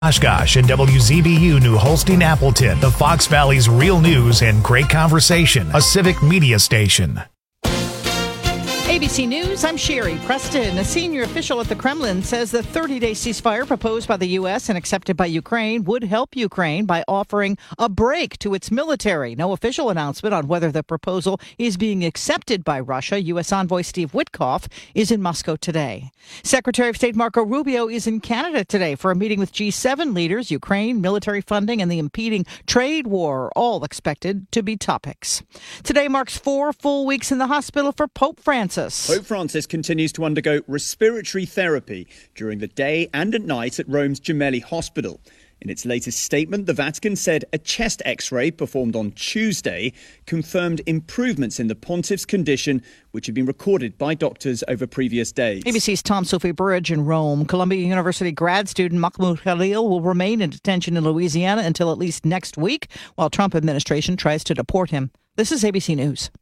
Oshkosh and WZBU New Holstein Appleton, the Fox Valley's real news and great conversation, a civic media station. ABC News, I'm Sherry Preston. A senior official at the Kremlin says the 30-day ceasefire proposed by the U.S. and accepted by Ukraine would help Ukraine by offering a break to its military. No official announcement on whether the proposal is being accepted by Russia. U.S. Envoy Steve Witkoff is in Moscow today. Secretary of State Marco Rubio is in Canada today for a meeting with G7 leaders. Ukraine, military funding, and the impeding trade war are all expected to be topics. Today marks 4 full weeks in the hospital for Pope Francis. Pope Francis continues to undergo respiratory therapy during the day and at night at Rome's Gemelli Hospital. In its latest statement, the Vatican said a chest X-ray performed on Tuesday confirmed improvements in the pontiff's condition, which had been recorded by doctors over previous days. ABC's Tom Sophie Burridge in Rome. Columbia University grad student Mahmoud Khalil will remain in detention in Louisiana until at least next week, while Trump administration tries to deport him. This is ABC News.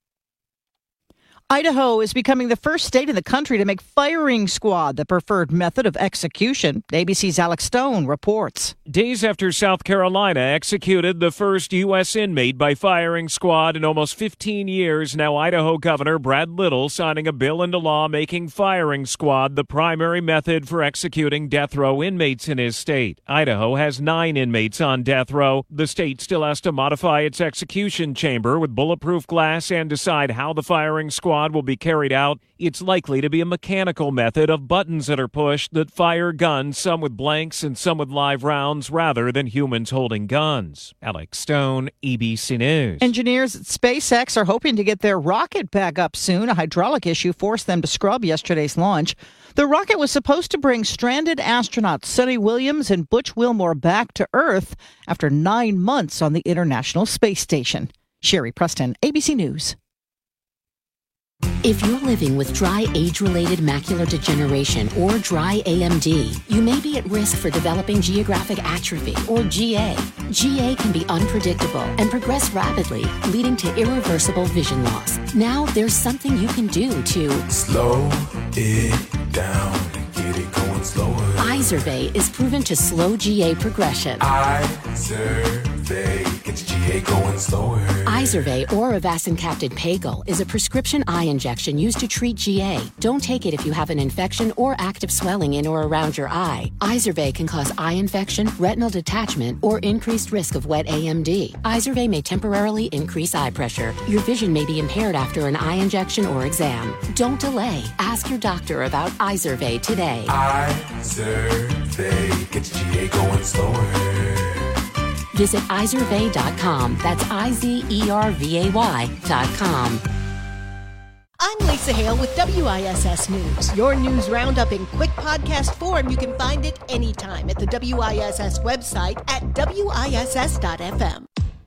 Idaho is becoming the first state in the country to make firing squad the preferred method of execution. ABC's Alex Stone reports. Days after South Carolina executed the first U.S. inmate by firing squad in almost 15 years, now Idaho Governor Brad Little signing a bill into law making firing squad the primary method for executing death row inmates in his state. Idaho has 9 inmates on death row. The state still has to modify its execution chamber with bulletproof glass and decide how the firing squad will be carried out. It's likely to be a mechanical method of buttons that are pushed that fire guns, some with blanks and some with live rounds, rather than humans holding guns. Alex Stone, ABC News. Engineers at SpaceX are hoping to get their rocket back up soon. A hydraulic issue forced them to scrub yesterday's launch. The rocket was supposed to bring stranded astronauts Sonny Williams and Butch Wilmore back to Earth after 9 months on the International Space Station. Sherry Preston, ABC News. If you're living with dry age-related macular degeneration or dry AMD, you may be at risk for developing geographic atrophy or GA. GA can be unpredictable and progress rapidly, leading to irreversible vision loss. Now there's something you can do to slow it down and get it going slower. Izervay is proven to slow GA progression. Izervay gets GA going slower. Izervay or avacincaptad pagel is a prescription eye injection used to treat GA. Don't take it if you have an infection or active swelling in or around your eye. Izervay can cause eye infection, retinal detachment, or increased risk of wet AMD. Izervay may temporarily increase eye pressure. Your vision may be impaired after an eye injection or exam. Don't delay. Ask your doctor about Izervay today. Izervay gets GA going slower. Visit Izervay.com. That's IZERVAY.com. I'm Lisa Hale with WISS News. Your news roundup in quick podcast form. You can find it anytime at the WISS website at WISS.FM.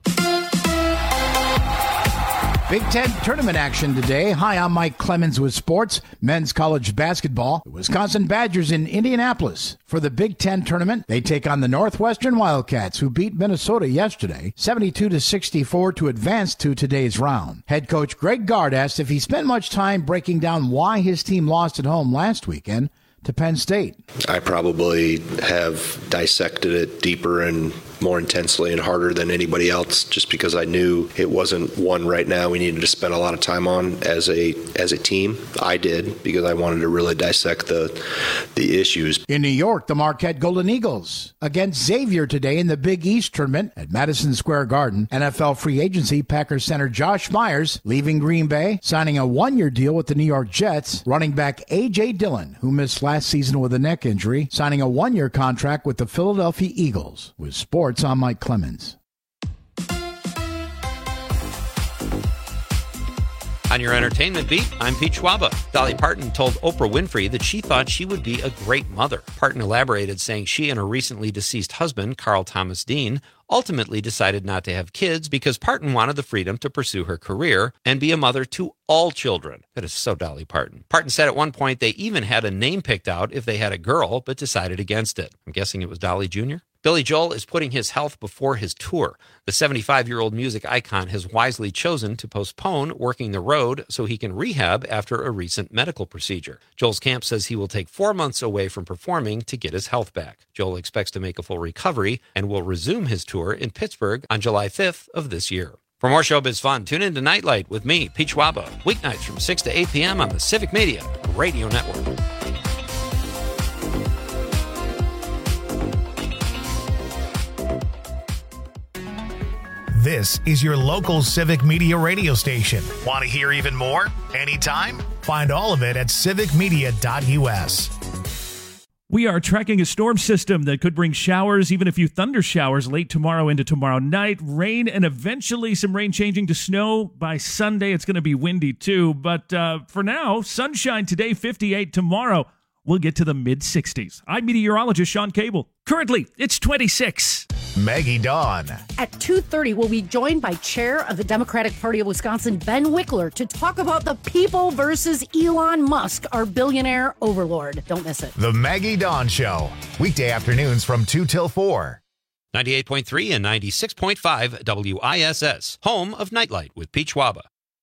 Big Ten tournament action today. Hi, I'm Mike Clemens with sports. Men's college basketball. The Wisconsin Badgers in Indianapolis for the Big Ten tournament. They take on the Northwestern Wildcats, who beat Minnesota yesterday, 72-64 to advance to today's round. Head coach Greg Gard asked if he spent much time breaking down why his team lost at home last weekend to Penn State. I probably have dissected it deeper and more intensely and harder than anybody else, just because I knew it wasn't one right now we needed to spend a lot of time on as a team. I did, because I wanted to really dissect the issues. In New York, the Marquette Golden Eagles against Xavier today in the Big East tournament at Madison Square Garden. NFL free agency Packers center Josh Myers leaving Green Bay, signing a 1-year deal with the New York Jets. Running back A.J. Dillon, who missed last season with a neck injury, signing a 1-year contract with the Philadelphia Eagles. With sports, I'm Mike Clemens. On your entertainment beat, I'm Pete Schwaba. Dolly Parton told Oprah Winfrey that she thought she would be a great mother. Parton elaborated, saying she and her recently deceased husband, Carl Thomas Dean, ultimately decided not to have kids because Parton wanted the freedom to pursue her career and be a mother to all children. That is so Dolly Parton. Parton said at one point they even had a name picked out if they had a girl, but decided against it. I'm guessing it was Dolly Jr.? Billy Joel is putting his health before his tour. The 75-year-old music icon has wisely chosen to postpone working the road so he can rehab after a recent medical procedure. Joel's camp says he will take 4 months away from performing to get his health back. Joel expects to make a full recovery and will resume his tour in Pittsburgh on July 5th of this year. For more showbiz fun, tune in to Nightlight with me, Pete Schwaba, weeknights from 6 to 8 p.m. on the Civic Media Radio Network. This is your local Civic Media radio station. Want to hear even more? Anytime? Find all of it at civicmedia.us. We are tracking a storm system that could bring showers, even a few thunder showers late tomorrow into tomorrow night. Rain and eventually some rain changing to snow by Sunday. It's going to be windy too. But for now, sunshine today, 58 tomorrow. We'll get to the mid-60s. I'm meteorologist Sean Cable. Currently, it's 26. Maggie Dawn. At 2:30, we'll be joined by Chair of the Democratic Party of Wisconsin, Ben Wickler, to talk about the people versus Elon Musk, our billionaire overlord. Don't miss it. The Maggie Dawn Show. Weekday afternoons from 2 till 4. 98.3 and 96.5 WISS. Home of Nightlight with Pete Schwaba.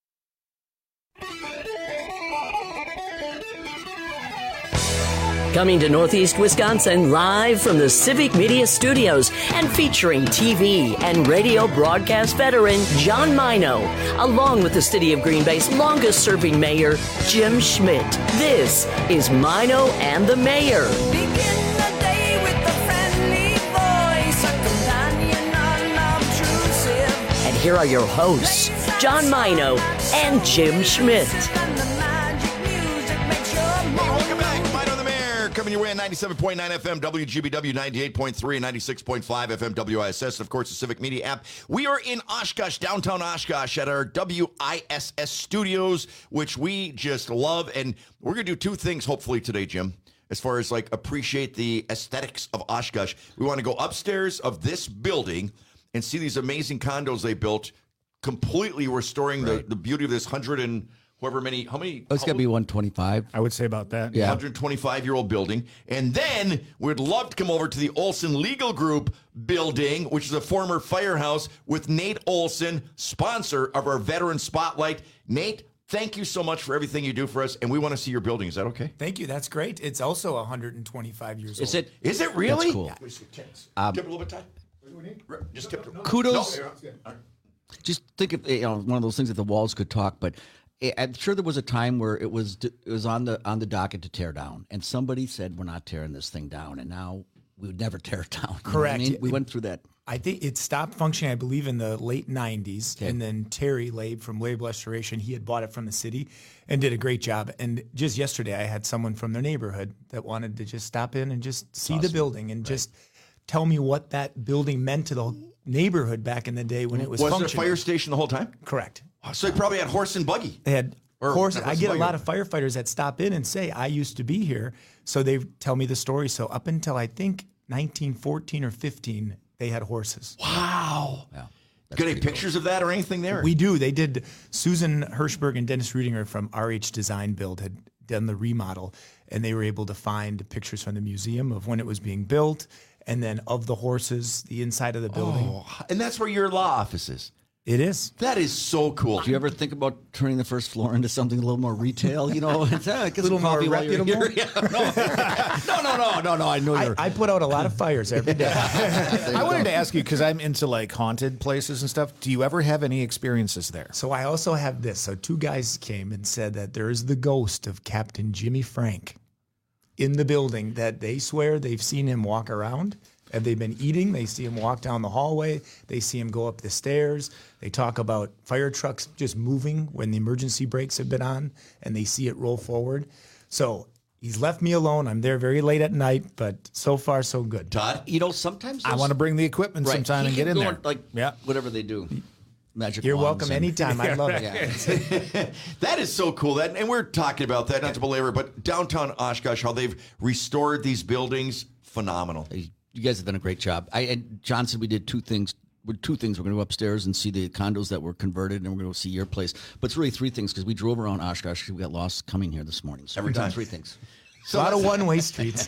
Coming to Northeast Wisconsin live from the Civic Media Studios and featuring TV and radio broadcast veteran John Mino, along with the City of Green Bay's longest-serving mayor, Jim Schmidt. This is Mino and the Mayor. Begin the day with a friendly voice, a companion unobtrusive. And here are your hosts, John Mino and Jim Schmidt. Coming your way on 97.9 FM, WGBW, 98.3 and 96.5 FM, WISS, and of course the Civic Media app. We are in Oshkosh, downtown Oshkosh, at our WISS studios, which we just love. And we're going to do two things, hopefully, today, Jim, as far as, like, appreciate the aesthetics of Oshkosh. We want to go upstairs of this building and see these amazing condos they built, completely restoring the beauty of this how many? It's got to be 125. I would say about that. Yeah. 125-year-old building. And then we'd love to come over to the Olson Legal Group building, which is a former firehouse, with Nate Olson, sponsor of our Veteran Spotlight. Nate, thank you so much for everything you do for us, and we want to see your building. Is that okay? Thank you. That's great. It's also 125 years old. Is it really? That's cool. Give it a little bit of time. Just keep it. Kudos. No. Just think of one of those things that the walls could talk, but I'm sure there was a time where it was on the docket to tear down, and somebody said, we're not tearing this thing down, and now we would never tear it down. Correct. You know what I mean? We went through that. I think it stopped functioning, I believe, in the late 90s, Okay. and then Terry Labe from Labe Restoration, he had bought it from the city and did a great job. And just yesterday, I had someone from their neighborhood that wanted to just stop in and just see the building and just tell me what that building meant to the neighborhood back in the day when it was functioning. Was there a fire station the whole time? Correct. So they probably had horse and buggy. They had horse. I get a lot of fire. firefighters that stop in and say, I used to be here. So they tell me the story. So up until I think 1914 or 15, they had horses. Wow. Yeah. Got any pictures of that or anything there? We do. They did. Susan Hirschberg and Dennis Rudinger from RH Design Build had done the remodel, and they were able to find pictures from the museum of when it was being built, and then of the horses, the inside of the building. Oh, and that's where your law office is. It is. That is so cool. Do you ever think about turning the first floor into something a little more retail? You know, get a little more reputable. Yeah. No. I know you're. I put out a lot of fires every day. I wanted to ask you, because I'm into like haunted places and stuff. Do you ever have any experiences there? So I also have this. So two guys came and said that there is the ghost of Captain Jimmy Frank in the building, that they swear they've seen him walk around. Have they been eating? They see him walk down the hallway. They see him go up the stairs. They talk about fire trucks just moving when the emergency brakes have been on, and they see it roll forward. So he's left me alone. I'm there very late at night, but so far so good. Todd, you know, sometimes I want to bring the equipment sometime and get in there. Like whatever they do. Magic You're wands welcome anytime. I love it. That is so cool. And we're talking about that, not to belabor, but downtown Oshkosh, how they've restored these buildings, phenomenal. You guys have done a great job. And John said we did two things. We're going to go upstairs and see the condos that were converted, and we're going to go see your place. But it's really three things, because we drove around Oshkosh. We got lost coming here this morning. So Every time. Three things. A lot of one-way streets.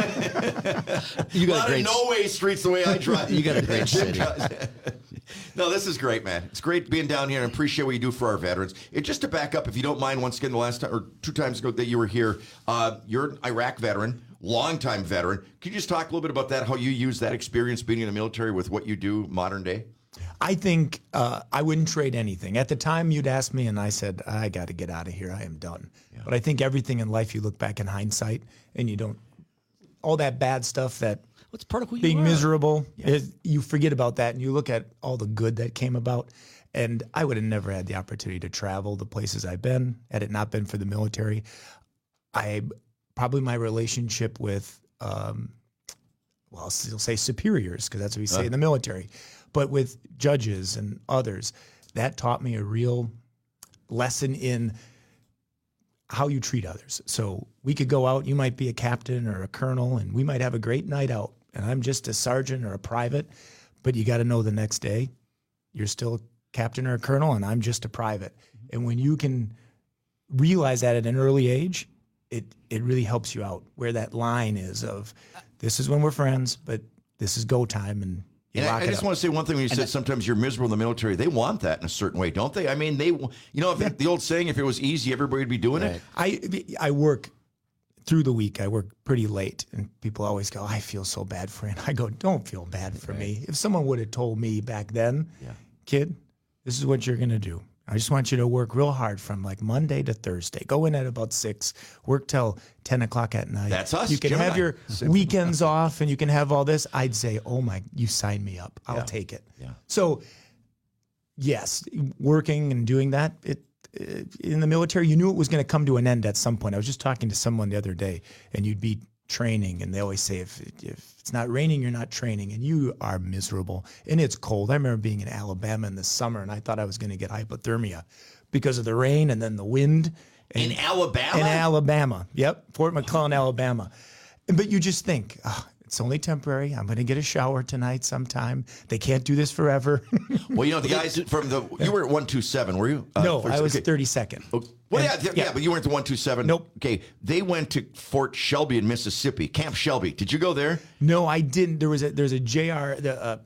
You got a lot great of no-way streets the way I drive. You got a great city. No, this is great, man. It's great being down here and appreciate what you do for our veterans. Just to back up, if you don't mind, once again, the last time or 2 times ago that you were here, you're an Iraq veteran, longtime veteran. Can you just talk a little bit about that, how you use that experience being in the military with what you do modern day? I think I wouldn't trade anything. At the time, you'd ask me, and I said, I got to get out of here. I am done. Yeah. But I think everything in life, you look back in hindsight, and you don't, all that bad stuff that, what's part of who you being are. Miserable, you forget about that, and you look at all the good that came about. And I would have never had the opportunity to travel the places I've been had it not been for the military. Probably my relationship with, well, I'll still say superiors, because that's what we say in the military. But with judges and others, that taught me a real lesson in how you treat others. So we could go out, you might be a captain or a colonel, and we might have a great night out, and I'm just a sergeant or a private, but you got to know the next day you're still a captain or a colonel, and I'm just a private. And when you can realize that at an early age, it really helps you out, where that line is of this is when we're friends, but this is go time, and And I just want to say one thing when you said sometimes you're miserable in the military. They want that in a certain way, don't they? I mean, if the old saying, if it was easy, everybody would be doing it. I work through the week. I work pretty late, and people always go, I feel so bad for him. I go, don't feel bad for me. If someone would have told me back then, kid, this is what you're going to do. I just want you to work real hard from like Monday to Thursday. Go in at about 6, work till 10 o'clock at night. That's us. You can have your weekends off, and you can have all this. I'd say, oh my, you sign me up. I'll take it. Yeah. So, yes, working and doing that, in the military, you knew it was going to come to an end at some point. I was just talking to someone the other day, and you'd be training, and they always say, if it's not raining, you're not training, and you are miserable, and it's cold. I remember being in Alabama in the summer, and I thought I was going to get hypothermia because of the rain and then the wind. In Alabama? In Alabama, yep, Fort McClellan, Alabama. But you just think, it's only temporary. I'm going to get a shower tonight sometime. They can't do this forever. Well, the guys from you were at 127, were you? No, I was 32nd. Oh, well, yeah, but you weren't at the 127. Nope. Okay, they went to Fort Shelby in Mississippi, Camp Shelby. Did you go there? No, I didn't. There's a JR,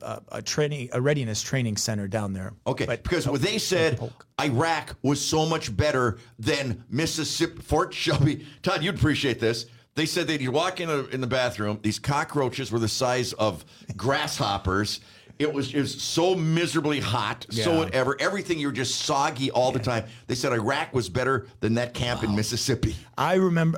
a readiness training center down there. Okay, because they said Iraq was so much better than Mississippi, Fort Shelby. Todd, you'd appreciate this. They said that you walk in the bathroom, these cockroaches were the size of grasshoppers. It was so miserably hot, so whatever. Everything, you were just soggy all the time. They said Iraq was better than that camp in Mississippi. I remember,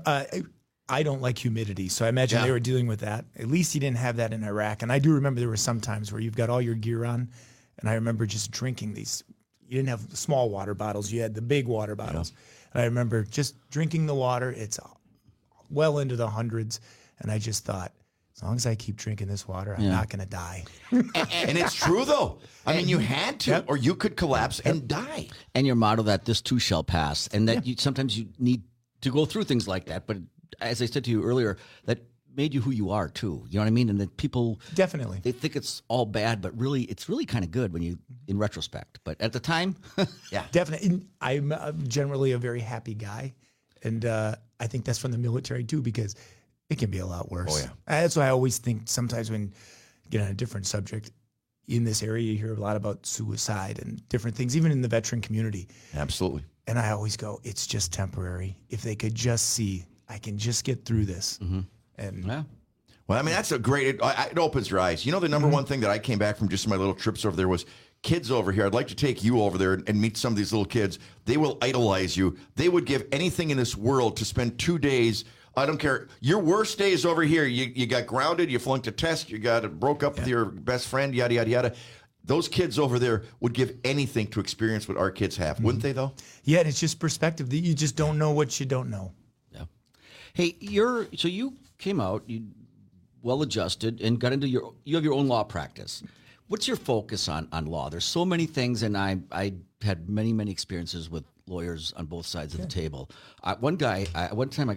I don't like humidity, so I imagine they were dealing with that. At least you didn't have that in Iraq. And I do remember there were some times where you've got all your gear on, and I remember just drinking these. You didn't have the small water bottles. You had the big water bottles. And I remember just drinking the water. It's well into the hundreds, and I just thought, as long as I keep drinking this water, I'm not going to die. And it's true, though. I mean, you had to, or you could collapse and die. And your motto that this too shall pass, and that sometimes you need to go through things like that. But as I said to you earlier, that made you who you are too. You know what I mean? And that people definitely they think it's all bad, but really, it's really kind of good when you, in retrospect. But at the time, definitely. I'm generally a very happy guy, and I think that's from the military too, because it can be a lot worse. Oh, yeah. That's why I always think sometimes when you get on a different subject, in this area, you hear a lot about suicide and different things, even in the veteran community. Absolutely. And I always go, it's just temporary. If they could just see, I can just get through this. And well, I mean, that's a great, it opens your eyes. You know, the number one thing that I came back from just my little trips over there was kids over here. I'd like to take you over there and meet some of these little kids. They will idolize you. They would give anything in this world to spend 2 days. I don't care. Your worst day is over here. You got grounded. You flunked a test. You broke up with your best friend, yada, yada, yada. Those kids over there would give anything to experience what our kids have. Wouldn't they, though? Yeah, and it's just perspective. You just don't know what you don't know. Yeah. Hey, so you came out, you well-adjusted, and got into you have your own law practice. What's your focus on law? There's so many things, and I had many, many experiences with lawyers on both sides of the table. One time I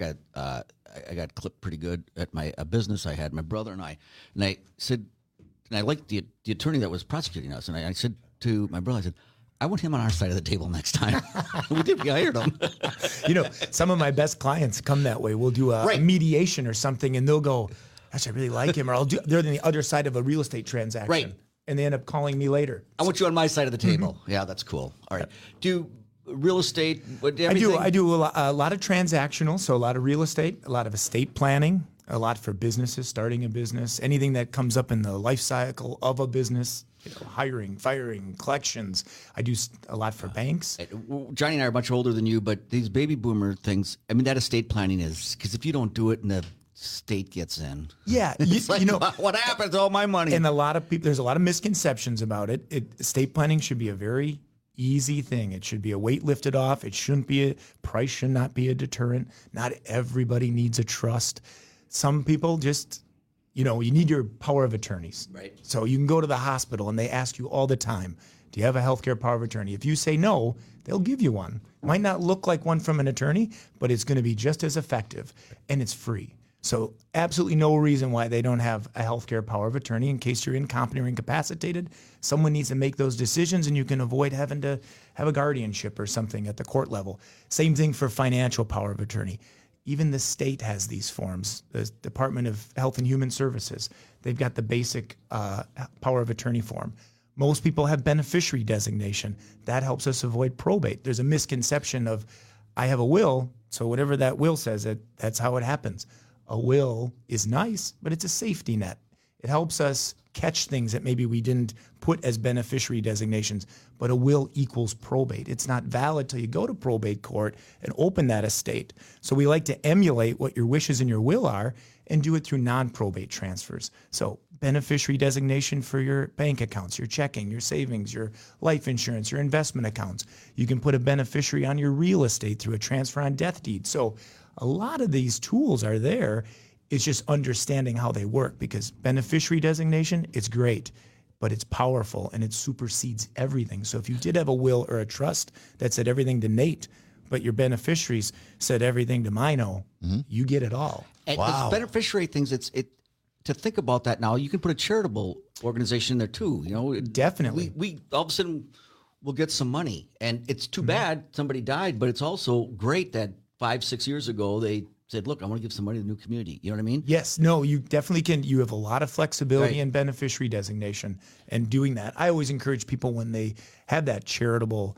got clipped pretty good at a business I had, my brother and I said, and I liked the attorney that was prosecuting us, and I said to my brother, I said, I want him on our side of the table next time. We hired him. Some of my best clients come that way. We'll do a mediation or something, and they'll go, gosh, I really like him. Or they're on the other side of a real estate transaction. Right. And they end up calling me later. I want you on my side of the table. Yeah, that's cool. All right. Do real estate? I do a lot of transactional, so a lot of real estate, a lot of estate planning, a lot for businesses, starting a business, anything that comes up in the life cycle of a business. Hiring, firing, collections. I do a lot for banks. Johnny and I are much older than you, but these baby boomer things, I mean, that estate planning is, because if you don't do it and the state gets in. Yeah. It's what happens to all my money? And a lot of people, there's a lot of misconceptions about it. Estate planning should be a very easy thing. It should be a weight lifted off. It shouldn't be price should not be a deterrent. Not everybody needs a trust. Some people just... you need your power of attorneys. Right. So you can go to the hospital and they ask you all the time, do you have a healthcare power of attorney? If you say no, they'll give you one. Might not look like one from an attorney, but it's going to be just as effective, and it's free. So absolutely no reason why they don't have a healthcare power of attorney in case you're incompetent or incapacitated. Someone needs to make those decisions, and you can avoid having to have a guardianship or something at the court level. Same thing for financial power of attorney. Even the state has these forms. The Department of Health and Human Services, they've got the basic power of attorney form. Most people have beneficiary designation. That helps us avoid probate. There's a misconception of, I have a will, so whatever that will says, that's how it happens. A will is nice, but it's a safety net. It helps us catch things that maybe we didn't put as beneficiary designations, but a will equals probate. It's not valid till you go to probate court and open that estate. So we like to emulate what your wishes in your will are and do it through non-probate transfers. So beneficiary designation for your bank accounts, your checking, your savings, your life insurance, your investment accounts. You can put a beneficiary on your real estate through a transfer on death deed. So a lot of these tools are there. It's just understanding how they work, because beneficiary designation, it's great, but it's powerful and it supersedes everything. So if you did have a will or a trust that said everything to Nate, but your beneficiaries said everything to Mino, you get it all. And wow. Beneficiary things, to think about that now, you can put a charitable organization in there too. Definitely. We all of a sudden will get some money, and it's too bad somebody died, but it's also great that 5-6 years ago they said, look, I want to give some money to the new community. You know what I mean? Yes. No, you definitely can. You have a lot of flexibility in beneficiary designation and doing that. I always encourage people when they have that charitable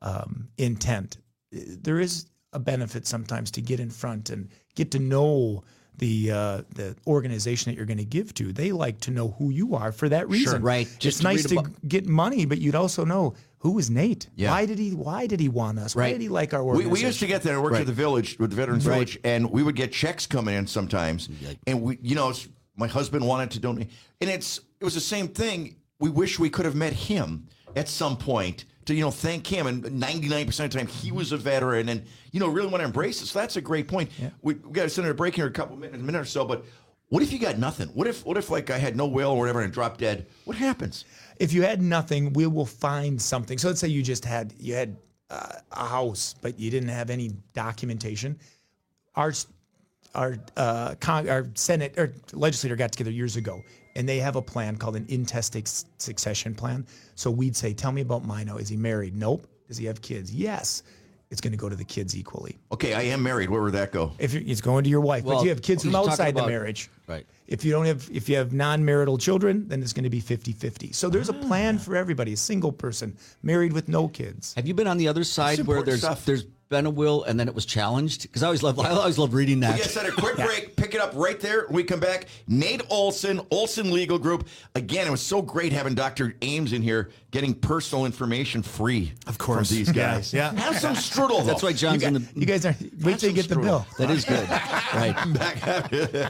intent, there is a benefit sometimes to get in front and get to know the organization that you're going to give to. They like to know who you are for that reason. Sure, right. It's nice to get money, but you'd also know, who is Nate? Yeah. Why did he want us? Why did he like our organization? We used to get there and work at the village, with the Veterans Village, and we would get checks coming in sometimes. And we, my husband wanted to donate, and it was the same thing. We wish we could have met him at some point to thank him. And 99% of the time he was a veteran, and really want to embrace it. So that's a great point. Yeah. We got to send a break here in a minute or so. But what if you got nothing? What if like I had no will or whatever and dropped dead? What happens? If you had nothing, we will find something. So let's say you had a house, but you didn't have any documentation. Our Senate or legislator got together years ago, and they have a plan called an intestate succession plan. So we'd say, tell me about Mino. Is he married? Nope. Does he have kids? Yes. It's going to go to the kids equally. Okay, I am married. Where would that go? It's going to your wife, but you have kids from outside the marriage. Right. If you have non-marital children, then it's going to be 50-50. So there's a plan for everybody. A single person, married with no kids. Have you been on the other side where there's been a will and then it was challenged? Because I always love reading that. We get set a quick break. Pick it up right there. When we come back, Nate Olson, Olson Legal Group. Again, it was so great having Dr. Ames in here, getting personal information free. Of course, from these guys. Yeah. Have some strudel. Though. That's why John's in the. You guys are wait till you get the bill. That is good. Right. Back after this.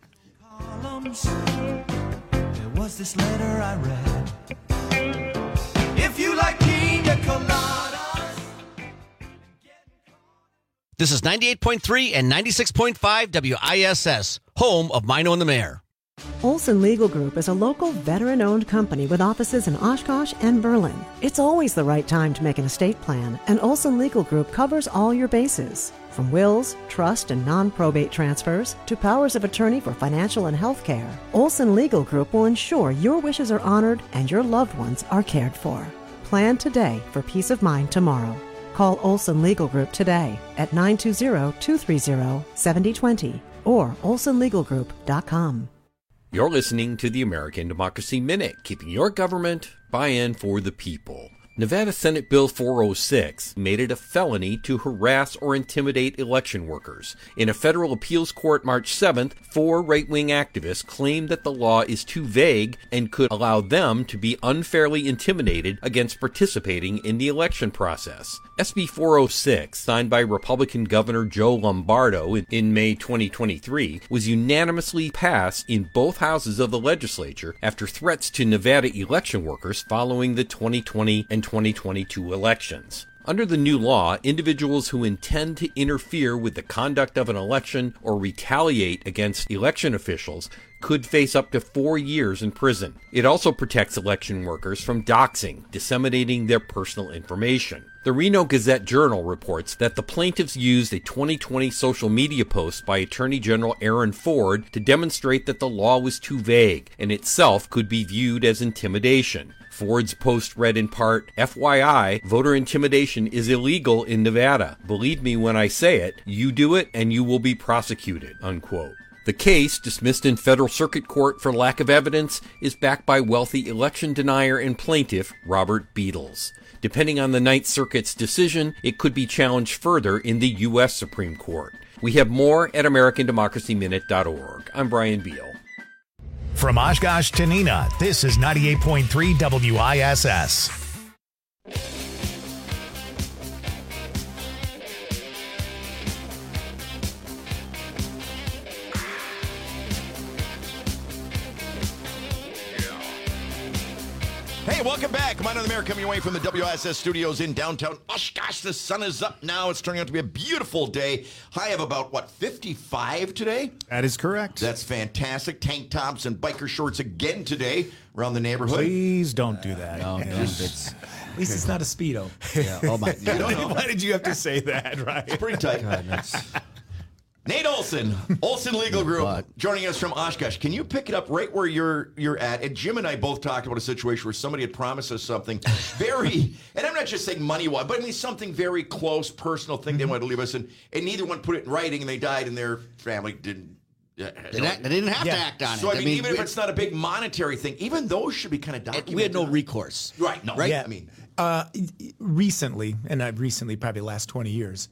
There was this letter I read. If you like pina coladas. This is 98.3 and 96.5 WISS, home of Mino and the Mayor. Olson Legal Group is a local veteran-owned company with offices in Oshkosh and Berlin. It's always the right time to make an estate plan, and Olson Legal Group covers all your bases. From wills, trust, and non-probate transfers to powers of attorney for financial and health care, Olson Legal Group will ensure your wishes are honored and your loved ones are cared for. Plan today for peace of mind tomorrow. Call Olson Legal Group today at 920-230-7020 or olsonlegalgroup.com. You're listening to the American Democracy Minute, keeping your government buy-in for the people. Nevada Senate Bill 406 made it a felony to harass or intimidate election workers. In a federal appeals court March 7th, 4 right-wing activists claimed that the law is too vague and could allow them to be unfairly intimidated against participating in the election process. SB 406, signed by Republican Governor Joe Lombardo in May 2023, was unanimously passed in both houses of the legislature after threats to Nevada election workers following the 2020 and 2022 elections. Under the new law, individuals who intend to interfere with the conduct of an election or retaliate against election officials could face up to 4 years in prison. It also protects election workers from doxing, disseminating their personal information. The Reno Gazette-Journal reports that the plaintiffs used a 2020 social media post by Attorney General Aaron Ford to demonstrate that the law was too vague and itself could be viewed as intimidation. Ford's post read in part, FYI, voter intimidation is illegal in Nevada. Believe me when I say it, you do it and you will be prosecuted, unquote. The case, dismissed in federal circuit court for lack of evidence, is backed by wealthy election denier and plaintiff Robert Beadles. Depending on the Ninth Circuit's decision, it could be challenged further in the U.S. Supreme Court. We have more at AmericanDemocracyMinute.org. I'm Brian Beal. From Oshkosh to Neenah, this is 98.3 WISS. Hey, welcome back. Mine on the Mayor coming away from the WISS studios in downtown Oshkosh. The sun is up now. It's turning out to be a beautiful day. High of about, 55 today? That is correct. That's fantastic. Tank tops and biker shorts again today around the neighborhood. Please don't do that. No, Yeah. at least it's not a Speedo. Yeah. Oh, my God. Why did you have to say that, right? It's pretty tight. Nate Olson, Olson Legal Group, joining us from Oshkosh. Can you pick it up right where you're at? And Jim and I both talked about a situation where somebody had promised us something very, and I'm not just saying money-wise, but I mean something very close, personal thing they wanted to leave us, and neither one put it in writing, and they died, and their family didn't. They didn't have to act on it. So I mean, even if it's not a big monetary thing, even those should be kind of documented. We had no recourse. Right, no. Right? I mean, recently, and I've recently, probably the last 20 years,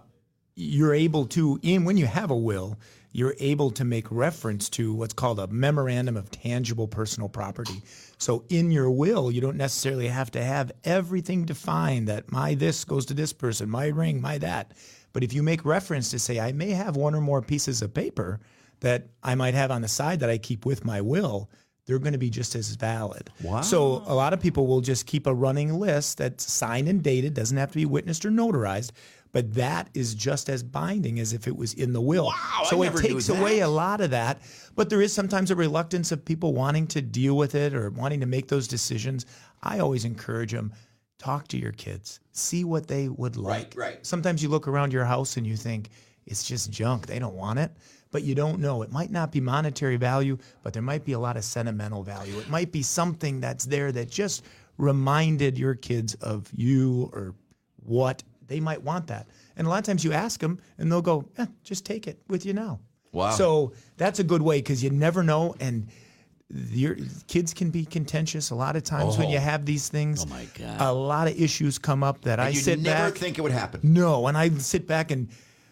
you're able to, when you have a will, you're able to make reference to what's called a memorandum of tangible personal property. So in your will, you don't necessarily have to have everything defined that my this goes to this person, my ring, my that. But if you make reference to say, I may have one or more pieces of paper that I might have on the side that I keep with my will, they're going to be just as valid. Wow. So a lot of people will just keep a running list that's signed and dated, doesn't have to be witnessed or notarized, but that is just as binding as if it was in the will. Wow, so I it never knew takes that. away a lot of that, but there is sometimes a reluctance of people wanting to deal with it or wanting to make those decisions. I always encourage them, talk to your kids, see what they would like. Right. Sometimes you look around your house and you think, it's just junk, they don't want it. But you don't know. It might not be monetary value, but there might be a lot of sentimental value. It might be something that's there that just reminded your kids of you or what. They might want that. And a lot of times you ask them, and they'll go, just take it with you now. Wow. So that's a good way because you never know. And your kids can be contentious a lot of times when you have these things. Oh, my God. A lot of issues come up that and I you sit never back. think it would happen. No, and I sit back and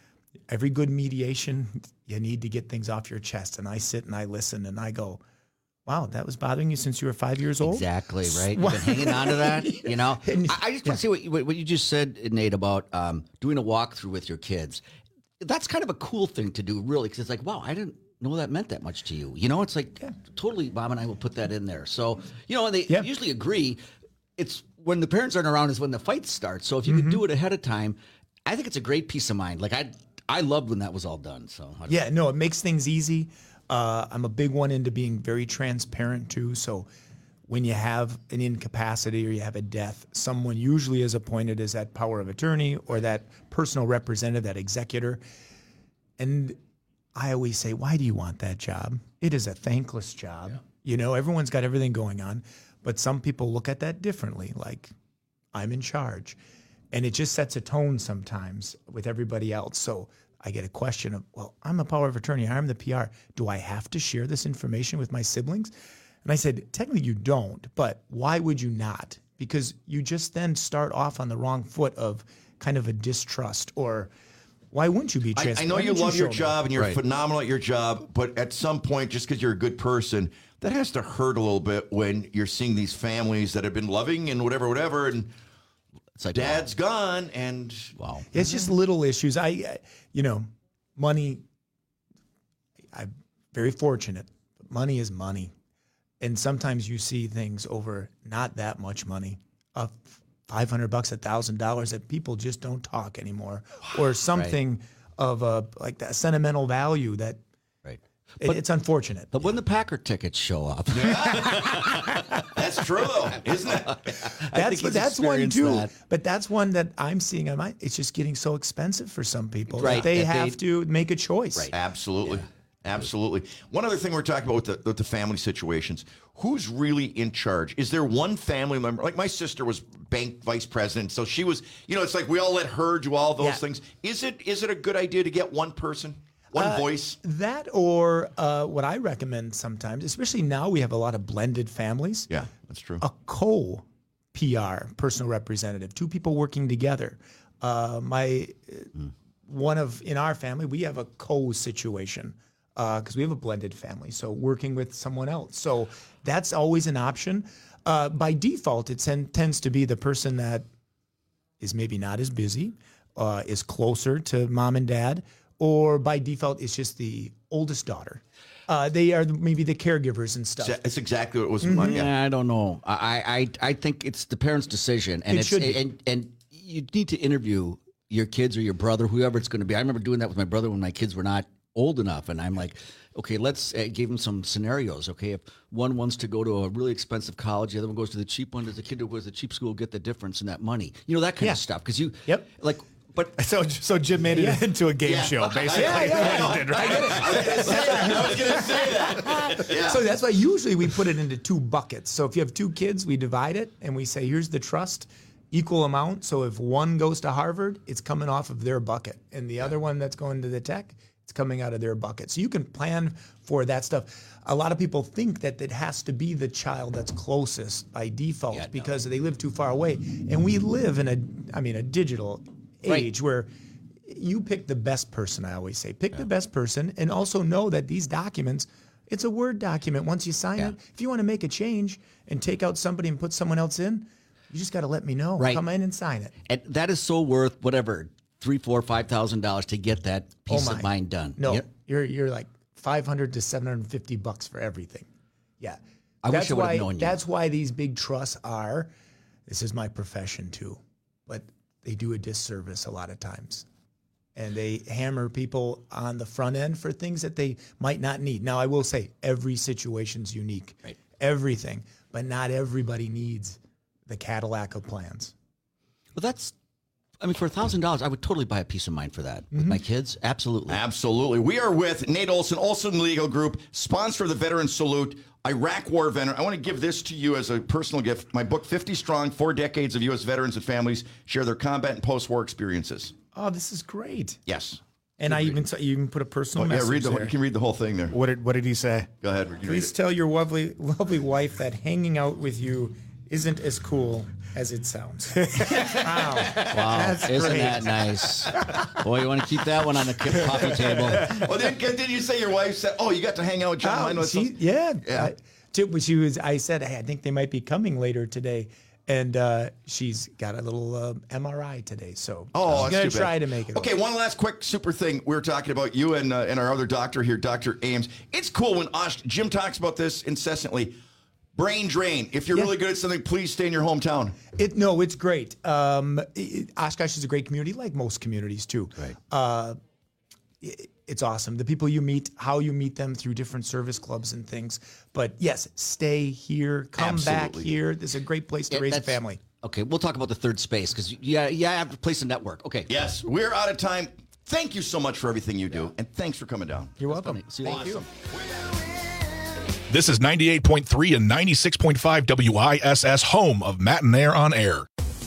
every good mediation, you need to get things off your chest. And I sit and I listen and I go, wow, that was bothering you since you were 5 years old? Exactly, right? You've been hanging on to that, you know? I just want to see what you just said, Nate, about doing a walkthrough with your kids. That's kind of a cool thing to do, really, because it's like, wow, I didn't know that meant that much to you. You know, it's like, totally, Bob and I will put that in there. So, you know, and they usually agree. It's when the parents aren't around is when the fights start. So if you could do it ahead of time, I think it's a great peace of mind. Like, I loved when that was all done. So it makes things easy. I'm a big one into being very transparent too. So when you have an incapacity or you have a death, someone usually is appointed as that power of attorney or that personal representative, that executor. And I always say, why do you want that job? It is a thankless job. Yeah. You know, everyone's got everything going on, but some people look at that differently. Like, I'm in charge. And it just sets a tone sometimes with everybody else. So I get a question of, well, I'm a power of attorney. I'm the PR. Do I have to share this information with my siblings? And I said, technically you don't, but why would you not? Because you just then start off on the wrong foot of kind of a distrust, or why wouldn't you be transparent? I know you love your job and you're Right. phenomenal at your job, but at some point, just because you're a good person, that has to hurt a little bit when you're seeing these families that have been loving and whatever, and it's like, dad's gone, and wow, It's just little issues. Money, I'm very fortunate, but money is money. And sometimes you see things over not that much money, $500, $1,000, that people just don't talk anymore, or something of like that sentimental value that. But it's unfortunate. But when the Packer tickets show up, that's true, though, isn't it? That's one too. that. But that's one that I'm seeing on my. It's just getting so expensive for some people. Right. That they That have to make a choice. Right. Absolutely. Absolutely. One other thing we're talking about with the family situations, who's really in charge? Is there one family member? Like my sister was bank vice president, so she was, it's like we all let her do all those things. Is it a good idea to get one person? One voice? That or what I recommend sometimes, especially now we have a lot of blended families. Yeah, that's true. A co-PR, personal representative, two people working together. In our family, we have a co-situation because we have a blended family, so working with someone else. So that's always an option. By default, it tends to be the person that is maybe not as busy, is closer to mom and dad, or by default, it's just the oldest daughter. They are maybe the caregivers and stuff. That's exactly what it was. Yeah, I don't know. I think it's the parent's decision, and and you need to interview your kids or your brother, whoever it's going to be. I remember doing that with my brother when my kids were not old enough, and I'm like, okay, let's give them some scenarios. Okay, if one wants to go to a really expensive college, the other one goes to the cheap one. Does the kid who goes to the cheap school get the difference in that money? That kind of stuff. Because But so Jim made it into a game show, basically. Yeah. He did, right? I was going to say that. Yeah. So that's why usually we put it into two buckets. So if you have two kids, we divide it and we say, here's the trust, equal amount. So if one goes to Harvard, it's coming off of their bucket. And the other one that's going to the tech, it's coming out of their bucket. So you can plan for that stuff. A lot of people think that it has to be the child that's closest by default because they live too far away. And we live in a digital age where you pick the best person. I always say pick the best person, and also know that these documents, it's a Word document. Once you sign it, if you want to make a change and take out somebody and put someone else in, you just got to let me know. Come in and sign it. And that is so worth whatever $3,000, $4,000, $5,000 to get that peace of mind done. No, you're like $500 to $750 for everything. Yeah, I wish I would have known you. That's why these big trusts are. This is my profession too, but they do a disservice a lot of times. And they hammer people on the front end for things that they might not need. Now, I will say every situation's unique. Right. Everything. But not everybody needs the Cadillac of plans. Well, for $1,000, I would totally buy a peace of mind for that. With my kids, absolutely. Absolutely. We are with Nate Olson, Olson Legal Group, sponsor of the Veteran Salute, Iraq War veteran. I want to give this to you as a personal gift. My book, 50 Strong, 4 Decades of U.S. Veterans and Families Share Their Combat and Post-War Experiences. Oh, this is great. Yes. And you even put a personal message there. You can read the whole thing there. What did he say? Go ahead. Please tell your lovely wife that hanging out with you isn't as cool as it sounds. Wow. That's Isn't great. that nice? Boy, you want to keep that one on the coffee table. Well, did you say your wife said, you got to hang out with John? I said, hey, I think they might be coming later today. And she's got a little MRI today, so she's going to try to make it. Okay, one last quick super thing. We were talking about you and our other doctor here, Dr. Ames. It's cool when Jim talks about this incessantly. Brain drain. If you're really good at something, please stay in your hometown. It's great. Oshkosh is a great community, like most communities too. Right. It's awesome. The people you meet, how you meet them through different service clubs and things. But yes, stay here. Come back here. This is a great place to raise a family. Okay, we'll talk about the third space because you have to place a network. Okay. Yes, we're out of time. Thank you so much for everything you do, and thanks for coming down. You're welcome. Thank you. This is 98.3 and 96.5 WISS, home of Matt and Air on Air.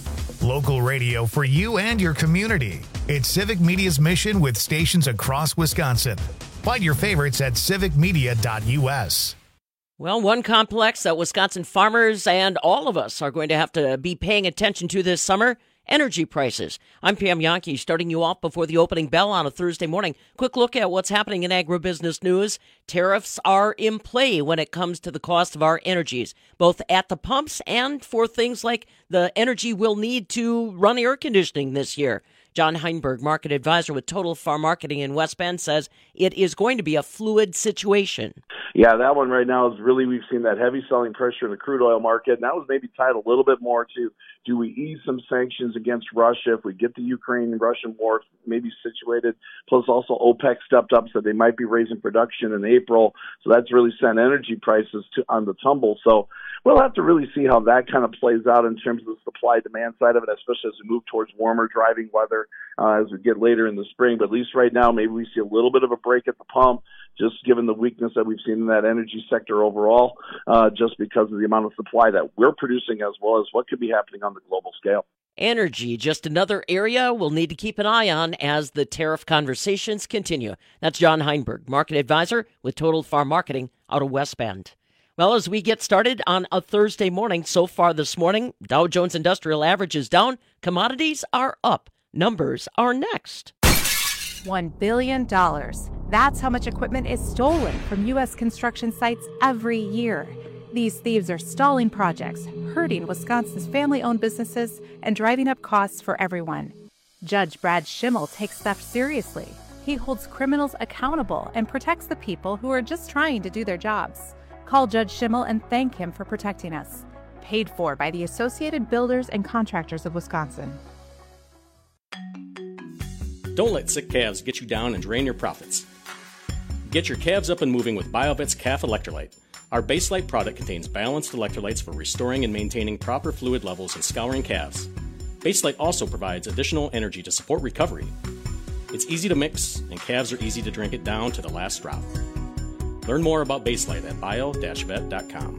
Local radio for you and your community. It's Civic Media's mission with stations across Wisconsin. Find your favorites at civicmedia.us. Well, one complex that Wisconsin farmers and all of us are going to have to be paying attention to this summer: energy prices. I'm Pam Yankee, starting you off before the opening bell on a Thursday morning. Quick look at what's happening in agribusiness news. Tariffs are in play when it comes to the cost of our energies, both at the pumps and for things like the energy we'll need to run air conditioning this year. John Heinberg, market advisor with Total Farm Marketing in West Bend, says it is going to be a fluid situation. Yeah, that one right now is really, we've seen that heavy selling pressure in the crude oil market, and that was maybe tied a little bit more to, do we ease some sanctions against Russia if we get the Ukraine-Russian war maybe situated? Plus also OPEC stepped up, so they might be raising production in April, so that's really sent energy prices on the tumble. So we'll have to really see how that kind of plays out in terms of the supply-demand side of it, especially as we move towards warmer driving weather as we get later in the spring. But at least right now, maybe we see a little bit of a break at the pump, just given the weakness that we've seen in that energy sector overall, just because of the amount of supply that we're producing as well as what could be happening on the global scale. Energy, just another area we'll need to keep an eye on as the tariff conversations continue. That's John Heinberg, market advisor with Total Farm Marketing out of West Bend. Well, as we get started on a Thursday morning, so far this morning, Dow Jones Industrial Average is down, commodities are up. Numbers are next. $1 billion. That's how much equipment is stolen from U.S. construction sites every year. These thieves are stalling projects, hurting Wisconsin's family-owned businesses, and driving up costs for everyone. Judge Brad Schimmel takes theft seriously. He holds criminals accountable and protects the people who are just trying to do their jobs. Call Judge Schimmel and thank him for protecting us. Paid for by the Associated Builders and Contractors of Wisconsin. Don't let sick calves get you down and drain your profits. Get your calves up and moving with BioVet's Calf Electrolyte. Our Baselite product contains balanced electrolytes for restoring and maintaining proper fluid levels and scouring calves. Baselite also provides additional energy to support recovery. It's easy to mix, and calves are easy to drink it down to the last drop. Learn more about Baselite at bio-vet.com.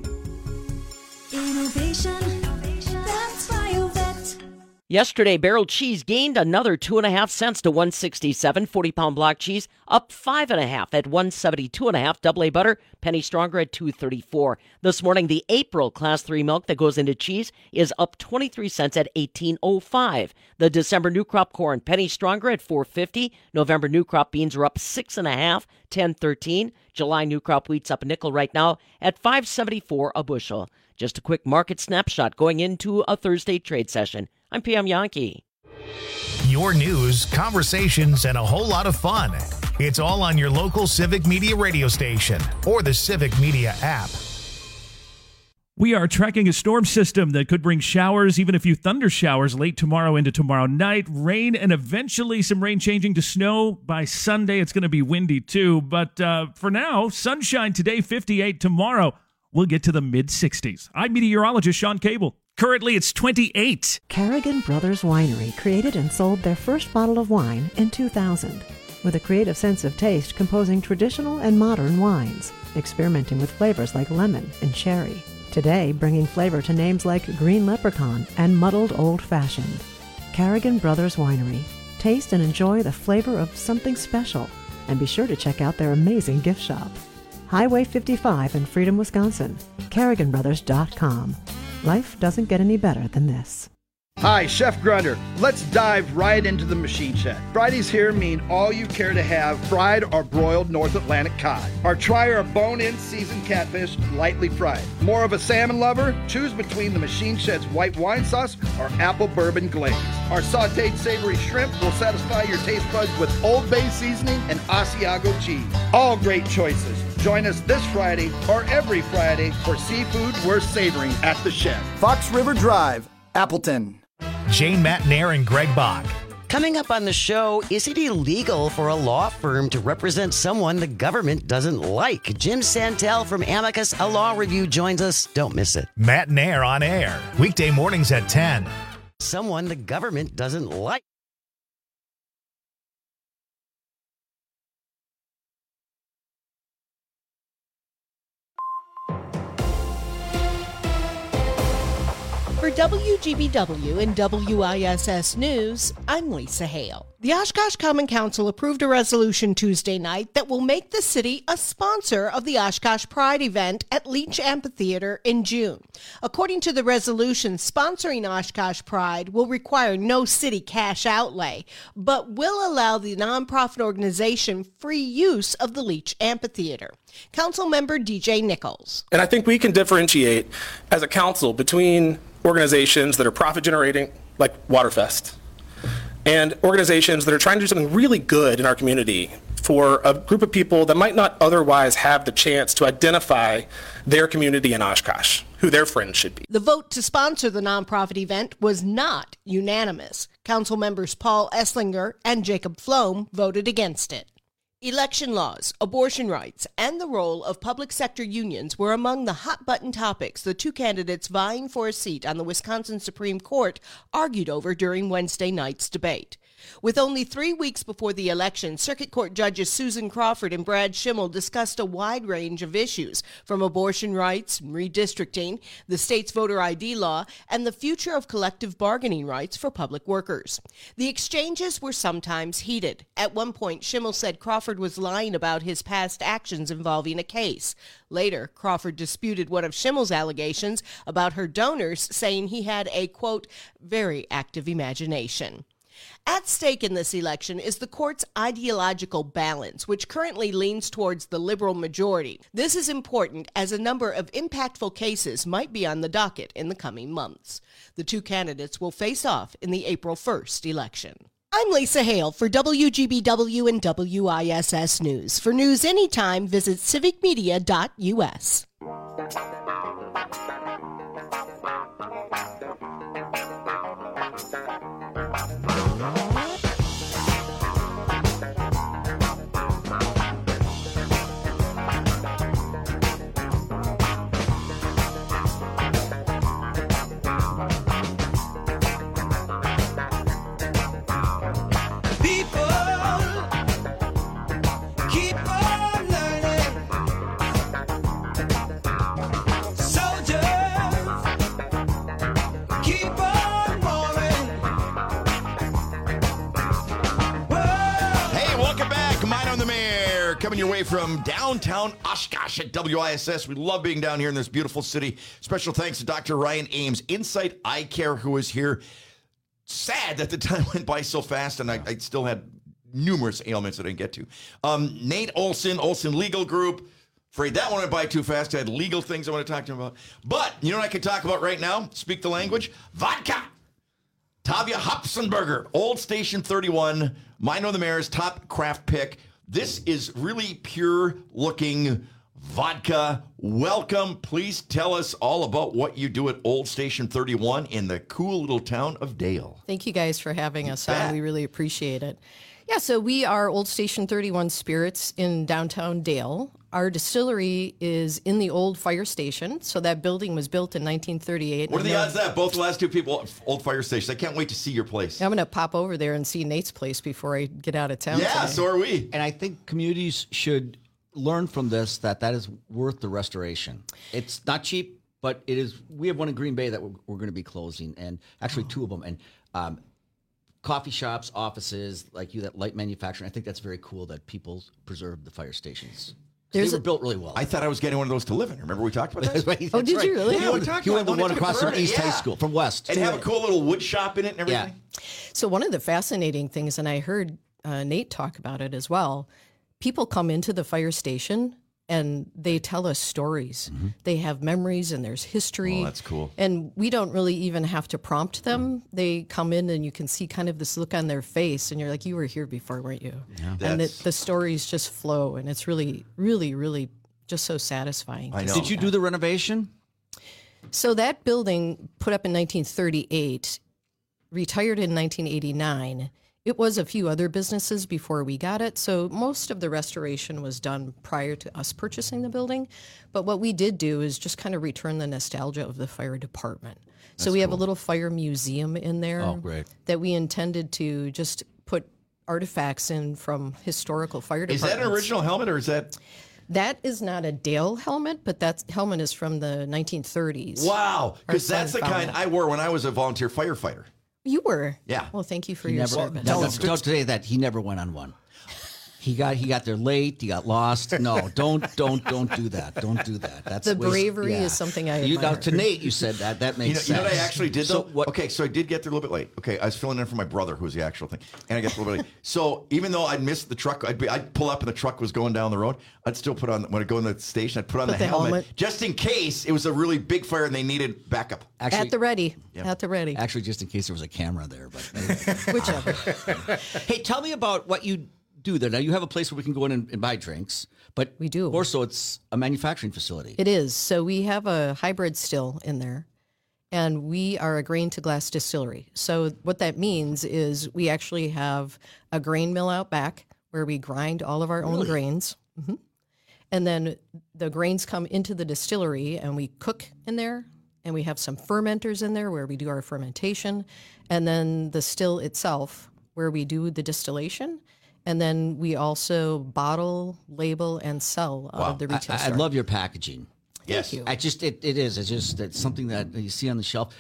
Innovation, that's BioVet. Yesterday, barrel cheese gained another 2.5 cents to $1.67. 40-pound block cheese up 5.5 at $1.72.5. Double A butter, penny stronger at $2.34. This morning, the April Class 3 milk that goes into cheese is up 23 cents at $18.05. The December new crop corn, penny stronger at $4.50. November new crop beans are up 6.5, $10.13. July new crop wheat's up a nickel right now at $5.74 a bushel. Just a quick market snapshot going into a Thursday trade session. I'm Pam Yankee. Your news, conversations, and a whole lot of fun. It's all on your local Civic Media radio station or the Civic Media app. We are tracking a storm system that could bring showers, even a few thunder showers late tomorrow into tomorrow night. Rain and eventually some rain changing to snow by Sunday. It's going to be windy too. But for now, sunshine today, 58. Tomorrow, we'll get to the mid-60s. I'm meteorologist Sean Cable. Currently, it's 28. Carrigan Brothers Winery created and sold their first bottle of wine in 2000. With a creative sense of taste, composing traditional and modern wines, experimenting with flavors like lemon and cherry. Today, bringing flavor to names like Green Leprechaun and Muddled Old Fashioned. Carrigan Brothers Winery. Taste and enjoy the flavor of something special. And be sure to check out their amazing gift shop. Highway 55 in Freedom, Wisconsin. CarriganBrothers.com. Life doesn't get any better than this. Hi, Chef Grunder. Let's dive right into the machine shed. Fridays here mean all you care to have fried or broiled North Atlantic cod. Or try our bone-in seasoned catfish lightly fried. More of a salmon lover? Choose between the machine shed's white wine sauce or apple bourbon glaze. Our sauteed savory shrimp will satisfy your taste buds with Old Bay seasoning and Asiago cheese. All great choices. Join us this Friday or every Friday for seafood worth savoring at the Shed. Fox River Drive, Appleton. Jane Matnair and Greg Bach. Coming up on the show, is it illegal for a law firm to represent someone the government doesn't like? Jim Santel from Amicus, a law review, joins us. Don't miss it. Matnair on air, weekday mornings at 10. Someone the government doesn't like. For WGBW and WISS News, I'm Lisa Hale. The Oshkosh Common Council approved a resolution Tuesday night that will make the city a sponsor of the Oshkosh Pride event at Leach Amphitheater in June. According to the resolution, sponsoring Oshkosh Pride will require no city cash outlay, but will allow the nonprofit organization free use of the Leach Amphitheater. Council member DJ Nichols. And I think we can differentiate as a council between organizations that are profit generating, like Waterfest, and organizations that are trying to do something really good in our community for a group of people that might not otherwise have the chance to identify their community in Oshkosh, who their friends should be. The vote to sponsor the nonprofit event was not unanimous. Council members Paul Esslinger and Jacob Flom voted against it. Election laws, abortion rights, and the role of public sector unions were among the hot-button topics the two candidates vying for a seat on the Wisconsin Supreme Court argued over during Wednesday night's debate. With only 3 weeks before the election, Circuit Court judges Susan Crawford and Brad Schimmel discussed a wide range of issues, from abortion rights, redistricting, the state's voter ID law, and the future of collective bargaining rights for public workers. The exchanges were sometimes heated. At one point, Schimmel said Crawford was lying about his past actions involving a case. Later, Crawford disputed one of Schimmel's allegations about her donors, saying he had a, quote, very active imagination. At stake in this election is the court's ideological balance, which currently leans towards the liberal majority. This is important as a number of impactful cases might be on the docket in the coming months. The two candidates will face off in the April 1st election. I'm Lisa Hale for WGBW and WISS News. For news anytime, visit civicmedia.us. Coming your way from downtown Oshkosh at WISS. We love being down here in this beautiful city. Special thanks to Dr. Ryan Ames, Insight Eye Care, who is here. Sad that the time went by so fast, and I still had numerous ailments that I didn't get to. Nate Olson, Olson Legal Group. Afraid that one went by too fast. I had legal things I want to talk to him about. But you know what I can talk about right now? Speak the language. Vodka. Tavia Hopfenberger, Old Station 31, Mino the Mayor's top craft pick. This is really pure-looking vodka. Welcome. Please tell us all about what you do at Old Station 31 in the cool little town of Dale. Thank you guys for having us on. We really appreciate it. Yeah, so we are Old Station 31 Spirits in downtown Dale. Our distillery is in the old fire station. So that building was built in 1938. What are the odds that both the last two people old fire stations? I can't wait to see your place. I'm going to pop over there and see Nate's place before I get out of town. Yeah, today. so are we. And I think communities should learn from this that is worth the restoration. It's not cheap, but it is. We have one in Green Bay that we're going to be closing, and actually two of them. And coffee shops, offices, like you, that light manufacturing. I think that's very cool that people preserve the fire stations. They were built really well. I thought I was getting one of those to live in. Remember we talked about that? Oh, did you really? Yeah, we talked you about went the one across from East High School, from West. And have a cool little wood shop in it and everything? Yeah. So one of the fascinating things, and I heard Nate talk about it as well, people come into the fire station and they tell us stories. Mm-hmm. They have memories and there's history. Oh, that's cool. And we don't really even have to prompt them. They come in and you can see kind of this look on their face and you're like, you were here before, weren't you? Yeah. And the stories just flow and it's really, really, really just so satisfying. I know. Did you do the renovation? So that building, put up in 1938, retired in 1989. It was a few other businesses before we got it, so most of the restoration was done prior to us purchasing the building. But what we did do is just kind of return the nostalgia of the fire department. So we have a little fire museum in there that we intended to just put artifacts in from historical fire departments. Is that an original helmet or is that... That is not a Dale helmet, but that helmet is from the 1930s. Wow, because Our that's the son found kind it. I wore when I was a volunteer firefighter. You were? Yeah. Well, thank you for He your never, service. don't say that. He never went on one. He got there late. He got lost. No, don't do that. Don't do that. That's The bravery is something I You, admire. to Nate, you said that. That makes You sense. know what I actually did So though? Okay, so I did get there a little bit late. Okay, I was filling in for my brother, who was the actual thing, and I got there a little bit late. So even though I'd missed the truck, I'd pull up and the truck was going down the road. I'd still put on when I go in the station. I'd put on the helmet just in case it was a really big fire and they needed backup. At the ready. Yeah. At the ready. Actually, just in case there was a camera there. But Whichever. Hey, tell me about what you do there. Now, you have a place where we can go in and buy drinks, but we do. Also, it's a manufacturing facility. It is. So we have a hybrid still in there, and we are a grain to glass distillery. So what that means is we actually have a grain mill out back where we grind all of our own grains. Mm-hmm. And then the grains come into the distillery and we cook in there. And we have some fermenters in there where we do our fermentation. And then the still itself where we do the distillation. And then we also bottle, label, and sell out of the retail I store. love your packaging. Yes. I just it is. It's just it's something that you see on the shelf.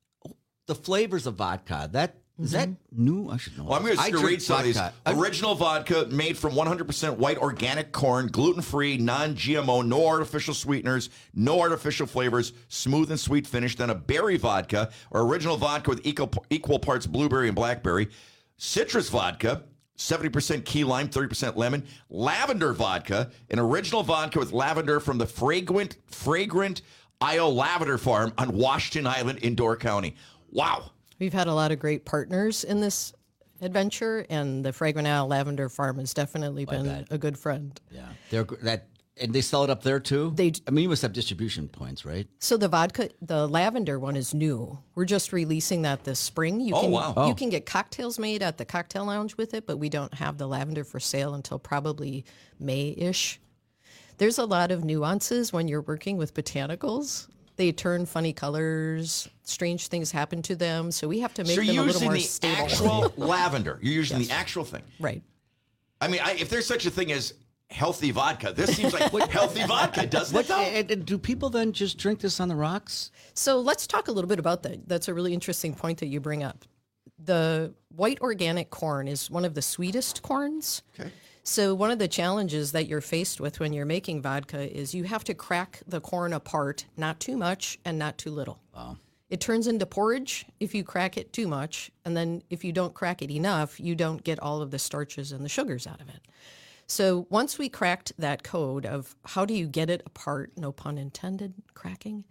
The flavors of vodka. Is that new? I should know. Well, I'm going to drink read some of these. vodka. Original vodka made from 100% white organic corn, gluten-free, non-GMO, no artificial sweeteners, no artificial flavors, smooth and sweet finish. Then a berry vodka, or original vodka with equal parts blueberry and blackberry. Citrus vodka, 70% key lime, 30% lemon. Lavender vodka, an original vodka with lavender from the fragrant Isle Lavender Farm on Washington Island in Door County. Wow. We've had a lot of great partners in this adventure, and the Fragrant Isle Lavender Farm has definitely been a good friend. Yeah, and they sell it up there too. I mean, you must have distribution points, right? So the lavender one is new. We're just releasing that this spring. You wow. can get cocktails made at the cocktail lounge with it, but we don't have the lavender for sale until probably May-ish. There's a lot of nuances when you're working with botanicals. They turn funny colors, strange things happen to them, so we have to make them a little more stable. So you're using the actual lavender. You're using the actual thing. Right. I mean, if there's such a thing as healthy vodka, this seems like healthy vodka, doesn't it? And do people then just drink this on the rocks? So let's talk a little bit about that. That's a really interesting point that you bring up. The white organic corn is one of the sweetest corns. Okay. So one of the challenges that you're faced with when you're making vodka is you have to crack the corn apart, not too much and not too little. Wow. It turns into porridge if you crack it too much, and then if you don't crack it enough, you don't get all of the starches and the sugars out of it. So once we cracked that code of how do you get it apart, no pun intended, cracking.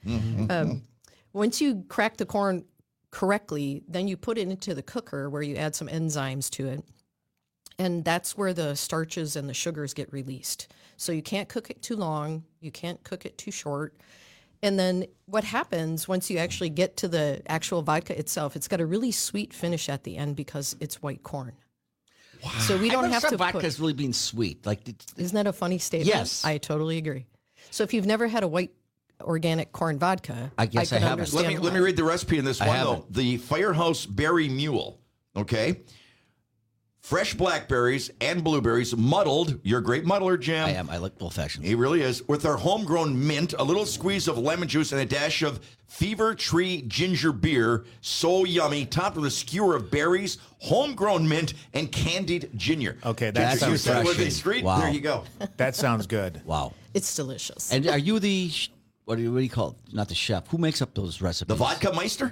Once you crack the corn correctly, then you put it into the cooker where you add some enzymes to it. And that's where the starches and the sugars get released. So you can't cook it too long. You can't cook it too short. And then what happens once you actually get to the actual vodka itself, it's got a really sweet finish at the end because it's white corn. Wow. So we don't have to vodka is really being sweet. Isn't that a funny statement? Yes. I totally agree. So if you've never had a white organic corn vodka, I guess I can haven't. understand Let me read the recipe in this I one, haven't. though. The Firehouse Berry Mule, okay? Fresh blackberries and blueberries muddled. You're a great muddler, Jim. I am. I like old-fashioned. He really is. With our homegrown mint, a little squeeze of lemon juice, and a dash of Fever Tree ginger beer. So yummy. Topped with a skewer of berries, homegrown mint, and candied ginger. Okay, Get that your sounds juice out of refreshing. the street. Wow. There you go. That sounds good. Wow. It's delicious. And are you the what do you call it? Not the chef. Who makes up those recipes? The vodka meister?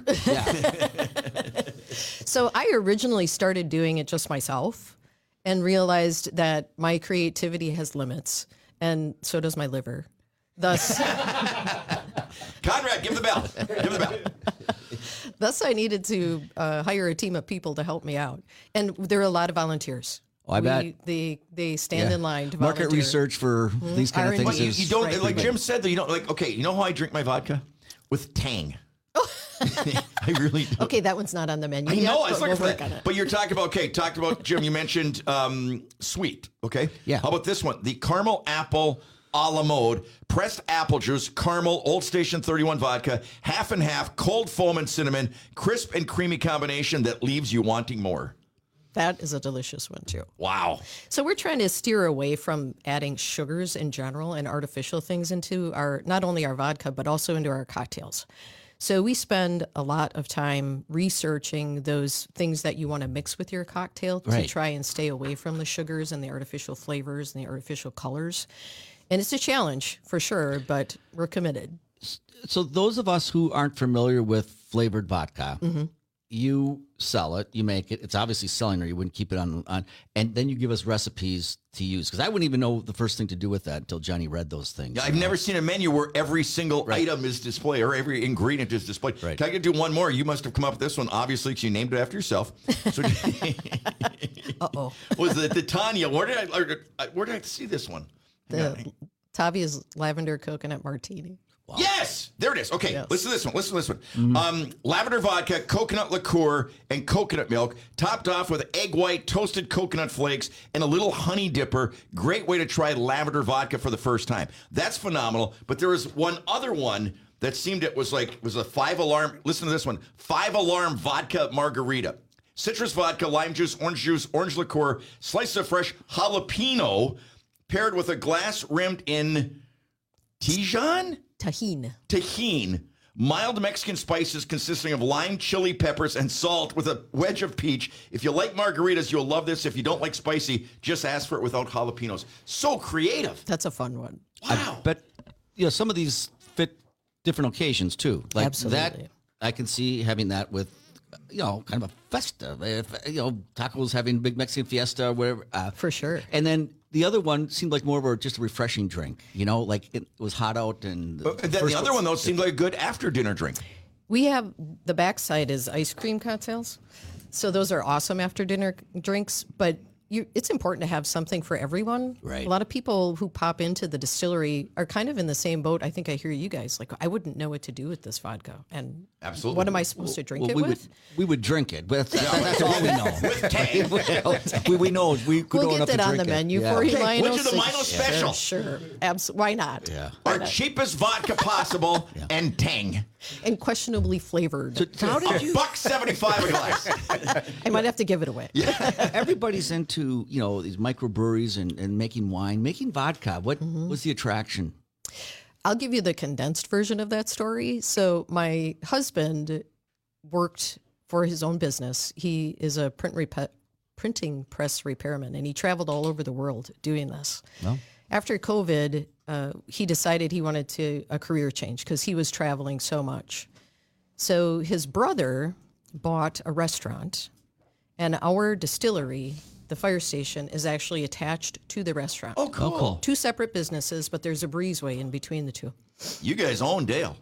So I originally started doing it just myself and realized that my creativity has limits, and so does my liver. Thus, Conrad, give the bell. Give the bell. thus I needed to hire a team of people to help me out. And there are a lot of volunteers. Oh, I bet. They stand in line to Market volunteer. research for these kind of R&D. things. But you don't, Right. like Jim said, though, you don't, like, okay, you know how I drink my vodka? With tang. I really do. Okay, that one's not on the menu. I yet, know, I was but looking we'll for work on that. it. But you're talking about, Jim, you mentioned sweet, okay? Yeah. How about this one? The caramel apple a la mode, pressed apple juice, caramel, Old Station 31 vodka, half and half, cold foam and cinnamon, crisp and creamy combination that leaves you wanting more. That is a delicious one, too. Wow. So we're trying to steer away from adding sugars in general and artificial things into not only our vodka, but also into our cocktails. So we spend a lot of time researching those things that you want to mix with your cocktail to Right. try and stay away from the sugars and the artificial flavors and the artificial colors. And it's a challenge for sure, but we're committed. So those of us who aren't familiar with flavored vodka, you sell it, you make it. It's obviously selling, or you wouldn't keep it on, and then you give us recipes to use. Because I wouldn't even know the first thing to do with that until Johnny read those things. Yeah, I've never seen a menu where every single item is displayed or every ingredient is displayed. Right. Can I do one more? You must have come up with this one, obviously, because you named it after yourself. So, Uh-oh. Was the Tanya? Where did I see this one? The Tavia's lavender coconut martini. Yes, there it is. Okay, listen to this one. Lavender vodka, coconut liqueur, and coconut milk, topped off with egg white, toasted coconut flakes, and a little honey dipper. Great way to try lavender vodka for the first time. That's phenomenal. But there was one other one that seemed it was a 5-alarm. Listen to this one: 5-alarm vodka margarita. Citrus vodka, lime juice, orange liqueur, slices of fresh jalapeno, paired with a glass rimmed in Tajin, mild Mexican spices consisting of lime, chili peppers, and salt with a wedge of peach. If you like margaritas, you'll love this. If you don't like spicy, just ask for it without jalapenos. So creative. That's a fun one. Wow. But some of these fit different occasions too. Like Absolutely. that, I can see having that with, kind of a festa. Tacos having a big Mexican fiesta, or whatever. For sure. And then the other one seemed like more of just a refreshing drink. like it was hot out. And Then the other one, though, seemed like a good after-dinner drink. We have the backside is ice cream cocktails. So those are awesome after dinner drinks, but it's important to have something for everyone. Right. A lot of people who pop into the distillery are kind of in the same boat. I think I hear you guys like, I wouldn't know what to do with this vodka. And absolutely, what am I supposed to drink it with? We would drink it, but that's all we know. With tang. we know. We'll get that on the menu for you, Lionel. Which is the Mino special? Sure. Absolutely. Why not? Yeah. Our cheapest vodka possible and tang. And questionably flavored. So how did you? $1.75 a glass. I might have to give it away. Everybody's into these microbreweries and making wine, making vodka. What was the attraction? I'll give you the condensed version of that story. So my husband worked for his own business. He is a printing press repairman, and he traveled all over the world doing this. Well. After COVID, he decided he wanted a career change because he was traveling so much. So his brother bought a restaurant, and our distillery, the fire station, is actually attached to the restaurant. Oh, cool. 2 separate businesses, but there's a breezeway in between the 2. You guys own Dale.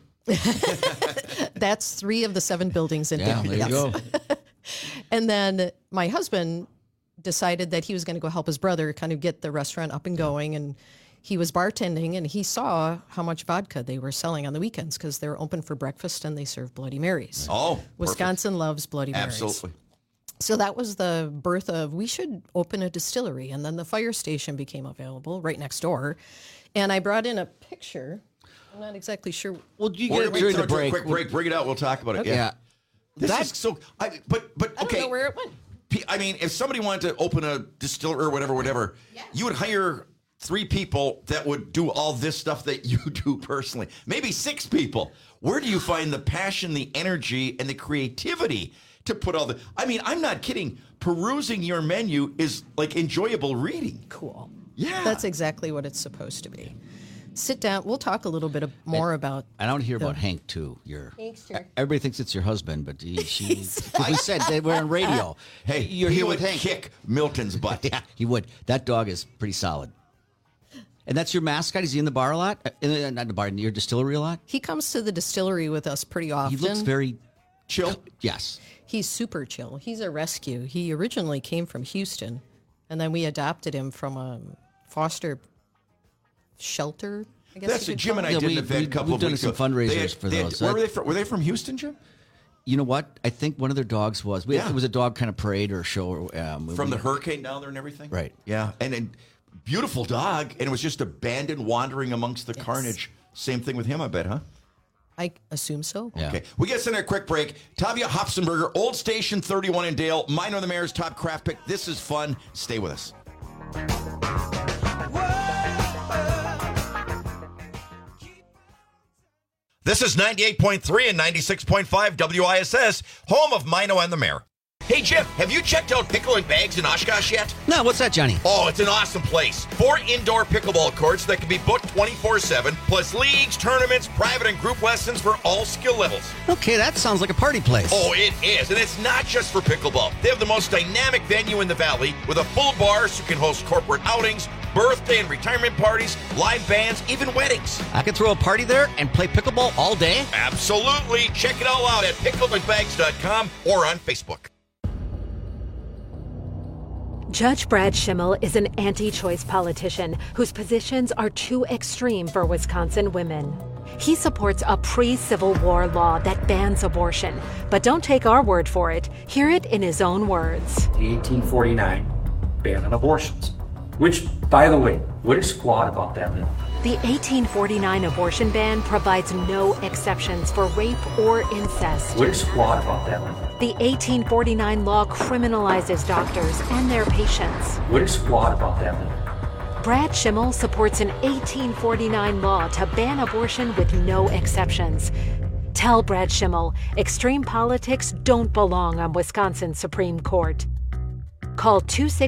That's 3 of the 7 buildings in Dale. There you go. And then my husband decided that he was going to go help his brother kind of get the restaurant up and going. And he was bartending, and he saw how much vodka they were selling on the weekends because they're open for breakfast and they serve Bloody Marys. Oh, Wisconsin loves Bloody Marys. Absolutely. So that was the birth of, we should open a distillery. And then the fire station became available right next door. And I brought in a picture. I'm not exactly sure. Well, you get it during the break. Quick break. Bring it out. We'll talk about it. Okay. Yeah. This is so. But I don't okay. know where it went. I mean, if somebody wanted to open a distillery or whatever, you would hire 3 people that would do all this stuff that you do personally. Maybe 6 people. Where do you find the passion, the energy, and the creativity to put all the... I mean, I'm not kidding. Perusing your menu is like enjoyable reading. Cool. Yeah. That's exactly what it's supposed to be. Sit down. We'll talk a little bit more about... I don't hear about Hank, too. Everybody thinks it's your husband, but we said that we're on radio. Hey, you're he here would with Hank. kick Milton's butt. Yeah, he would. That dog is pretty solid. And that's your mascot? Is he in the bar a lot? Not the bar, in your distillery a lot? He comes to the distillery with us pretty often. He looks very chill. Yes. He's super chill. He's a rescue. He originally came from Houston, and then we adopted him from a foster shelter. I guess That's you a could Jim call and I it. did an event a couple we've of done weeks some ago. fundraisers for those. Were they from Houston, Jim? You know what? I think one of their dogs was. It was a dog kind of parade or show. From the hurricane down there and everything? Right. Yeah. And beautiful dog. And it was just abandoned, wandering amongst the carnage. Same thing with him, I bet, huh? I assume so. Okay. We get sent a quick break. Tavia Hofstenberger, Old Station 31 in Dale. Minor the Mayor's top craft pick. This is fun. Stay with us. This is 98.3 and 96.5 WISS, home of Mino and the Mayor. Hey, Jim, have you checked out Pickle and Bags in Oshkosh yet? No, what's that, Johnny? Oh, it's an awesome place. 4 indoor pickleball courts that can be booked 24/7, plus leagues, tournaments, private and group lessons for all skill levels. Okay, that sounds like a party place. Oh, it is, and it's not just for pickleball. They have the most dynamic venue in the valley with a full bar so you can host corporate outings, birthday and retirement parties, live bands, even weddings. I could throw a party there and play pickleball all day? Absolutely. Check it all out at pickleandbags.com or on Facebook. Judge Brad Schimmel is an anti-choice politician whose positions are too extreme for Wisconsin women. He supports a pre-Civil War law that bans abortion, but don't take our word for it. Hear it in his own words. The 1849 ban on abortions, which, by the way, what is flawed about that law? The 1849 abortion ban provides no exceptions for rape or incest. What is flawed about that law? The 1849 law criminalizes doctors and their patients. What is flawed about that law? Brad Schimmel supports an 1849 law to ban abortion with no exceptions. Tell Brad Schimmel extreme politics don't belong on Wisconsin's Supreme Court. Call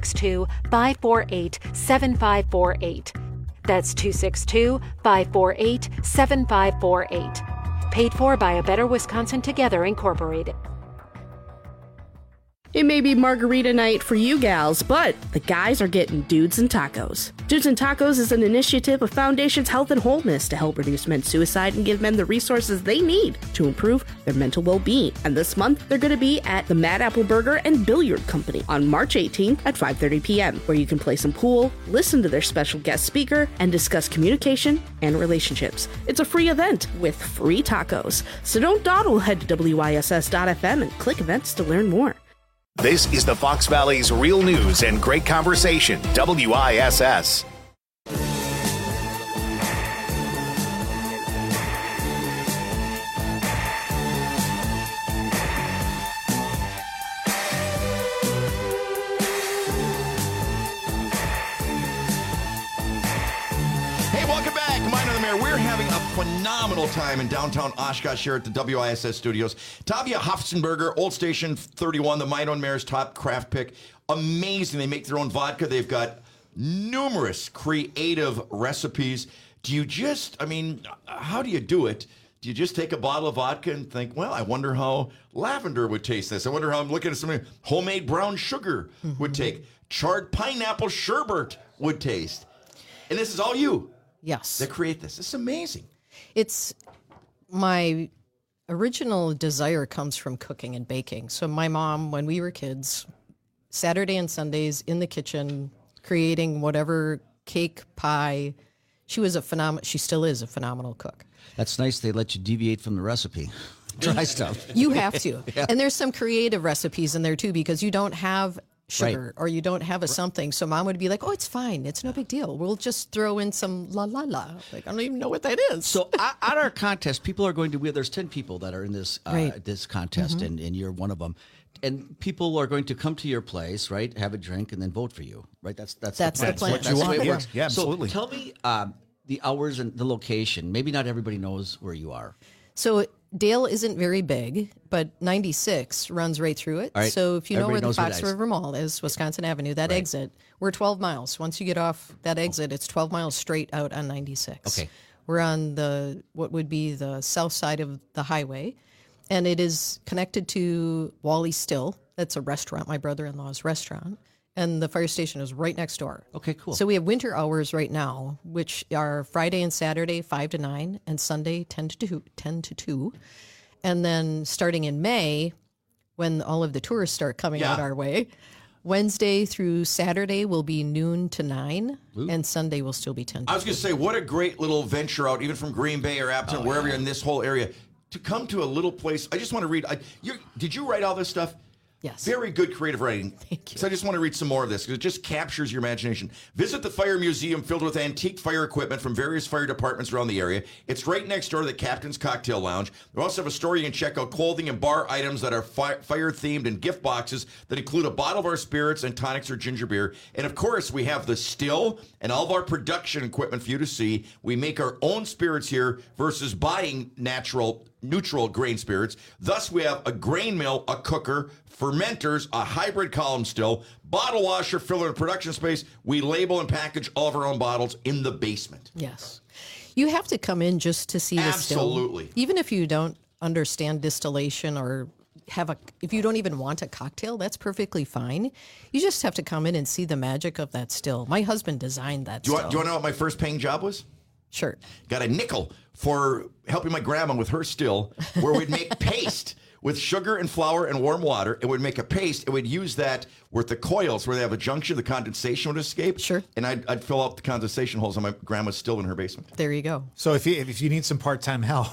262-548-7548. That's 262-548-7548. Paid for by A Better Wisconsin Together, Incorporated. It may be margarita night for you gals, but the guys are getting Dudes and Tacos. Dudes and Tacos is an initiative of Foundations Health and Wholeness to help reduce men's suicide and give men the resources they need to improve their mental well-being. And this month, they're going to be at the Mad Apple Burger and Billiard Company on March 18th at 5:30 p.m., where you can play some pool, listen to their special guest speaker, and discuss communication and relationships. It's a free event with free tacos. So don't dawdle, head to WISS.FM and click events to learn more. This is the Fox Valley's real news and great conversation, WISS. Hey, welcome back. Minor the Mayor. We're having a phenomenal time in downtown Oshkosh here at the WISS studios. Tavia Hofstenberger, Old Station 31, the Minor and Mayor's top craft pick. Amazing. They make their own vodka. They've got numerous creative recipes. Do you just, how do you do it? Do you just take a bottle of vodka and think, well, I wonder how lavender would taste this? I wonder how I'm looking at some homemade brown sugar would take. Charred pineapple sherbet would taste. And this is all you. Yes. That create this. It's amazing. It's my original desire comes from cooking and baking. So my mom, when we were kids, Saturday and Sundays in the kitchen, creating whatever cake, pie. She was she still is a phenomenal cook. That's nice. They let you deviate from the recipe. Dry stuff. You have to. Yeah. And there's some creative recipes in there too, because you don't have sugar or you don't have a something. So mom would be like, oh, it's fine. It's no big deal. We'll just throw in some la la la. Like, I don't even know what that is. So at our contest, people are going to, there's 10 people that are in this this contest, and you're one of them. And people are going to come to your place, right, have a drink, and then vote for you, right? That's the plan. That's what you want. Yeah, absolutely. So tell me the hours and the location. Maybe not everybody knows where you are. So Dale isn't very big, but 96 runs right through it. Right. So if you know where the Everybody Fox knows River Mall is, Wisconsin Avenue, that exit, we're 12 miles. Once you get off that exit, it's 12 miles straight out on 96. Okay. We're on what would be the south side of the highway, and it is connected to Wally Still. That's a restaurant, my brother-in-law's restaurant. And the fire station is right next door. Okay, cool. So we have winter hours right now, which are Friday and Saturday, 5 to 9, and Sunday, 10 to 2. And then starting in May, when all of the tourists start coming out our way, Wednesday through Saturday will be noon to 9, and Sunday will still be 10 to 2. I was going to say, what a great little venture out, even from Green Bay or Appleton, wherever you're in this whole area, to come to a little place. I just want to read. Did you write all this stuff? Yes. Very good creative writing. Thank you. So I just want to read some more of this because it just captures your imagination. Visit the Fire Museum filled with antique fire equipment from various fire departments around the area. It's right next door to the Captain's Cocktail Lounge. We also have a store you can check out clothing and bar items that are fire-themed and gift boxes that include a bottle of our spirits and tonics or ginger beer. And of course, we have the still and all of our production equipment for you to see. We make our own spirits here versus buying neutral grain spirits. Thus, we have a grain mill, a cooker, fermenters, a hybrid column still, bottle washer, filler, and production space. We label and package all of our own bottles in the basement. Yes. You have to come in just to see the still. Absolutely. Even if you don't understand distillation or if you don't even want a cocktail, that's perfectly fine. You just have to come in and see the magic of that still. My husband designed that Do you still. want to know what my first paying job was? Sure. Got a nickel for helping my grandma with her still, where we'd make paste with sugar and flour and warm water. It would make a paste. It would use that with the coils where they have a junction, the condensation would escape. Sure. And I'd fill up the condensation holes on my grandma's still in her basement. There you go. So if you need some part-time help,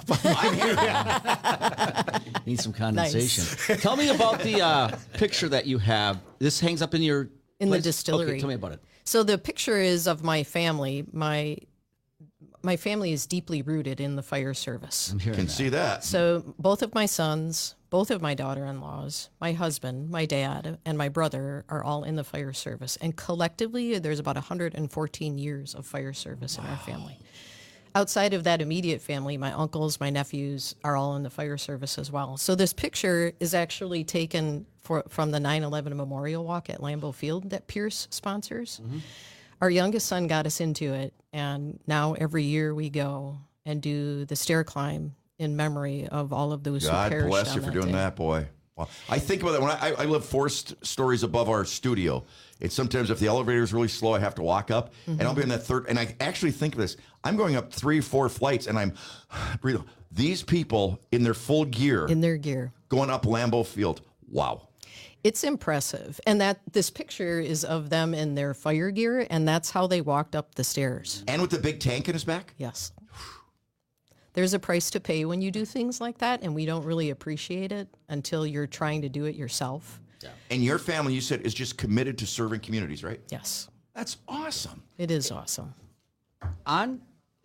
need some condensation. Tell me about the picture that you have. This hangs up in your in place? the distillery. Okay, tell me about it. So the picture is of my family. My family is deeply rooted in the fire service. I'm hearing Can see that. So both of my sons, both of my daughter-in-laws, my husband, my dad, and my brother are all in the fire service. And collectively, there's about 114 years of fire service in our family. Outside of that immediate family, my uncles, my nephews are all in the fire service as well. So this picture is actually taken from the 9/11 Memorial Walk at Lambeau Field that Pierce sponsors. Mm-hmm. Our youngest son got us into it, and now every year we go and do the stair climb in memory of all of those God who perished bless you on for doing day. that, boy. Well, I think about that when I live 4 stories above our studio. It's sometimes if the elevator is really slow, I have to walk up, and I'll be in that third. And I actually think of this: I'm going up 3 or 4 flights, and I'm breathing. These people in their full gear, going up Lambeau Field. Wow. It's impressive. And that this picture is of them in their fire gear, and that's how they walked up the stairs. And with the big tank in his back? Yes. There's a price to pay when you do things like that, and we don't really appreciate it until you're trying to do it yourself. And your family, you said, is just committed to serving communities, right? Yes. That's awesome. It is awesome. On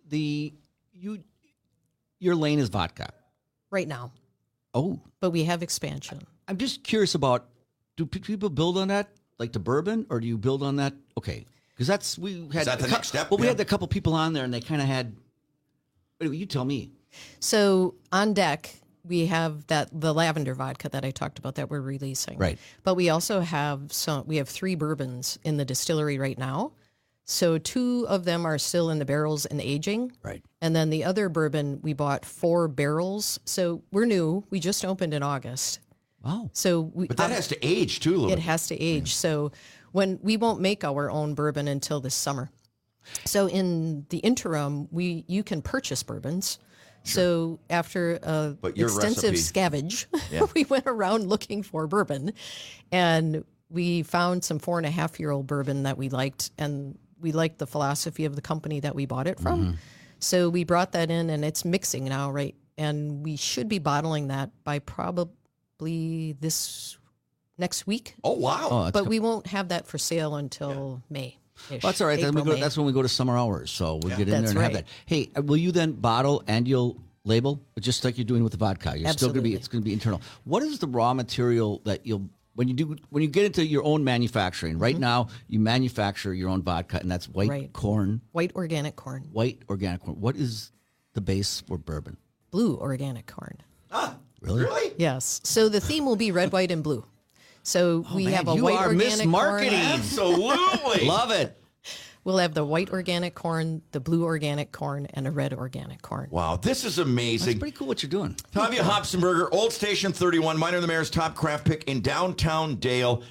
your lane is vodka. Right now. Oh. But we have expansion. I'm just curious about, do people build on that, like the bourbon, or do you build on that? Okay. Because we had Is that the next step? Well, we Yeah. had a couple people on there, and they kind of had, anyway, you tell me. So on deck, we have the lavender vodka that I talked about that we're releasing. Right. But we also have 3 bourbons in the distillery right now. So 2 of them are still in the barrels and aging. Right. And then the other bourbon, we bought 4 barrels. So we're new. We just opened in August. Wow. So But that has to age too a little It bit. has to age. So when we won't make our own bourbon until this summer. So in the interim, you can purchase bourbons. So after But your extensive recipe- scavenge, Yeah. we went around looking for bourbon, and we found some 4.5-year-old bourbon that we liked, and we liked the philosophy of the company that we bought it from. Mm-hmm. So we brought that in, and it's mixing now, right? And we should be bottling that by probably this next week. Oh, wow. Oh, that's But we won't have that for sale until May. Well, that's all right. Then that's when we go to summer hours. So we'll get in there That's and have right. that. Hey, will you then bottle and you'll label, just like you're doing with the vodka? You're still going to be. It's going to be internal. What is the raw material that when you get into your own manufacturing? Right now, you manufacture your own vodka, and that's white corn, white organic corn, white organic corn. What is the base for bourbon? blue organic corn. Really? Yes. So the theme will be red, white, and blue. So we man, have a you white are organic Miss Marketing. corn. Absolutely. Love it. We'll have the white organic corn, the blue organic corn, and a red organic corn. Wow, this is amazing. That's pretty cool what you're doing. Tavia Hopsenberger, Old Station 31, Minor the Mayor's top craft pick in downtown Dale.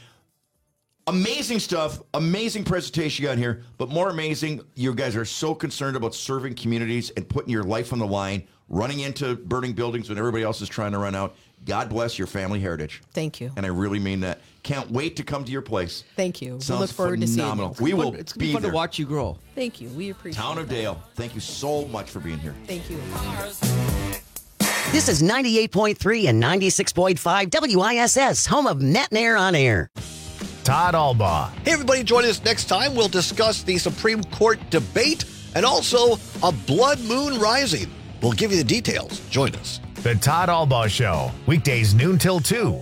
Amazing stuff, amazing presentation you got here, but more amazing, you guys are so concerned about serving communities and putting your life on the line, running into burning buildings when everybody else is trying to run out. God bless your family heritage. Thank you. And I really mean that. Can't wait to come to your place. Thank you. Sounds we look forward phenomenal. to seeing you. We will It's going to be be fun there. to watch you grow. Thank you. We appreciate Town of that. Dale, thank you so much for being here. Thank you. This is 98.3 and 96.5 WISS, home of Matt and Air on Air. Todd Albaugh. Hey, everybody, join us next time. We'll discuss the Supreme Court debate and also a blood moon rising. We'll give you the details. Join us. The Todd Albaugh Show, weekdays noon till 2.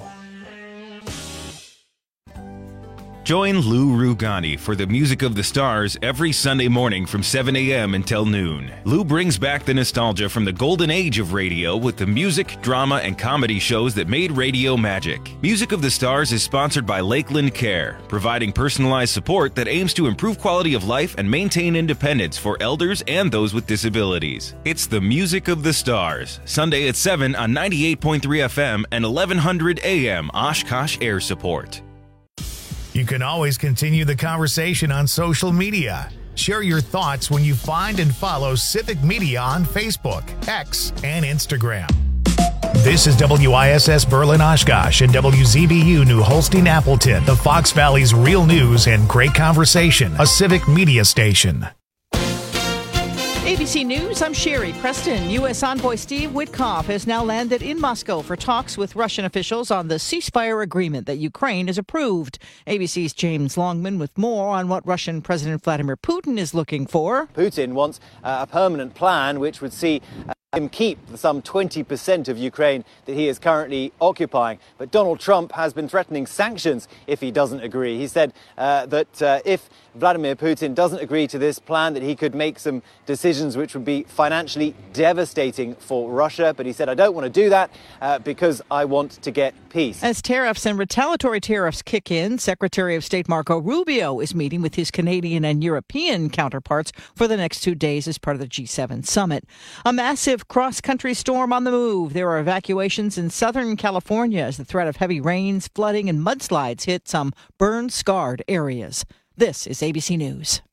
Join Lou Rugani for the Music of the Stars every Sunday morning from 7 a.m. until noon. Lou brings back the nostalgia from the golden age of radio with the music, drama, and comedy shows that made radio magic. Music of the Stars is sponsored by Lakeland Care, providing personalized support that aims to improve quality of life and maintain independence for elders and those with disabilities. It's the Music of the Stars, Sunday at 7 on 98.3 FM and 1100 AM Oshkosh Air Support. You can always continue the conversation on social media. Share your thoughts when you find and follow Civic Media on Facebook, X, and Instagram. This is WISS Berlin Oshkosh and WZBU New Holstein Appleton, the Fox Valley's real news and great conversation, a Civic Media station. ABC News, I'm Sherry Preston. U.S. Envoy Steve Witkoff has now landed in Moscow for talks with Russian officials on the ceasefire agreement that Ukraine has approved. ABC's James Longman with more on what Russian President Vladimir Putin is looking for. Putin wants a permanent plan which would see him keep some 20% of Ukraine that he is currently occupying. But Donald Trump has been threatening sanctions if he doesn't agree. He said that if Vladimir Putin doesn't agree to this plan, that he could make some decisions which would be financially devastating for Russia. But he said, I don't want to do that because I want to get peace. As tariffs and retaliatory tariffs kick in, Secretary of State Marco Rubio is meeting with his Canadian and European counterparts for the next 2 days as part of the G7 summit. A massive cross-country storm on the move. There are evacuations in Southern California as the threat of heavy rains, flooding, and mudslides hit some burn-scarred areas. This is ABC News.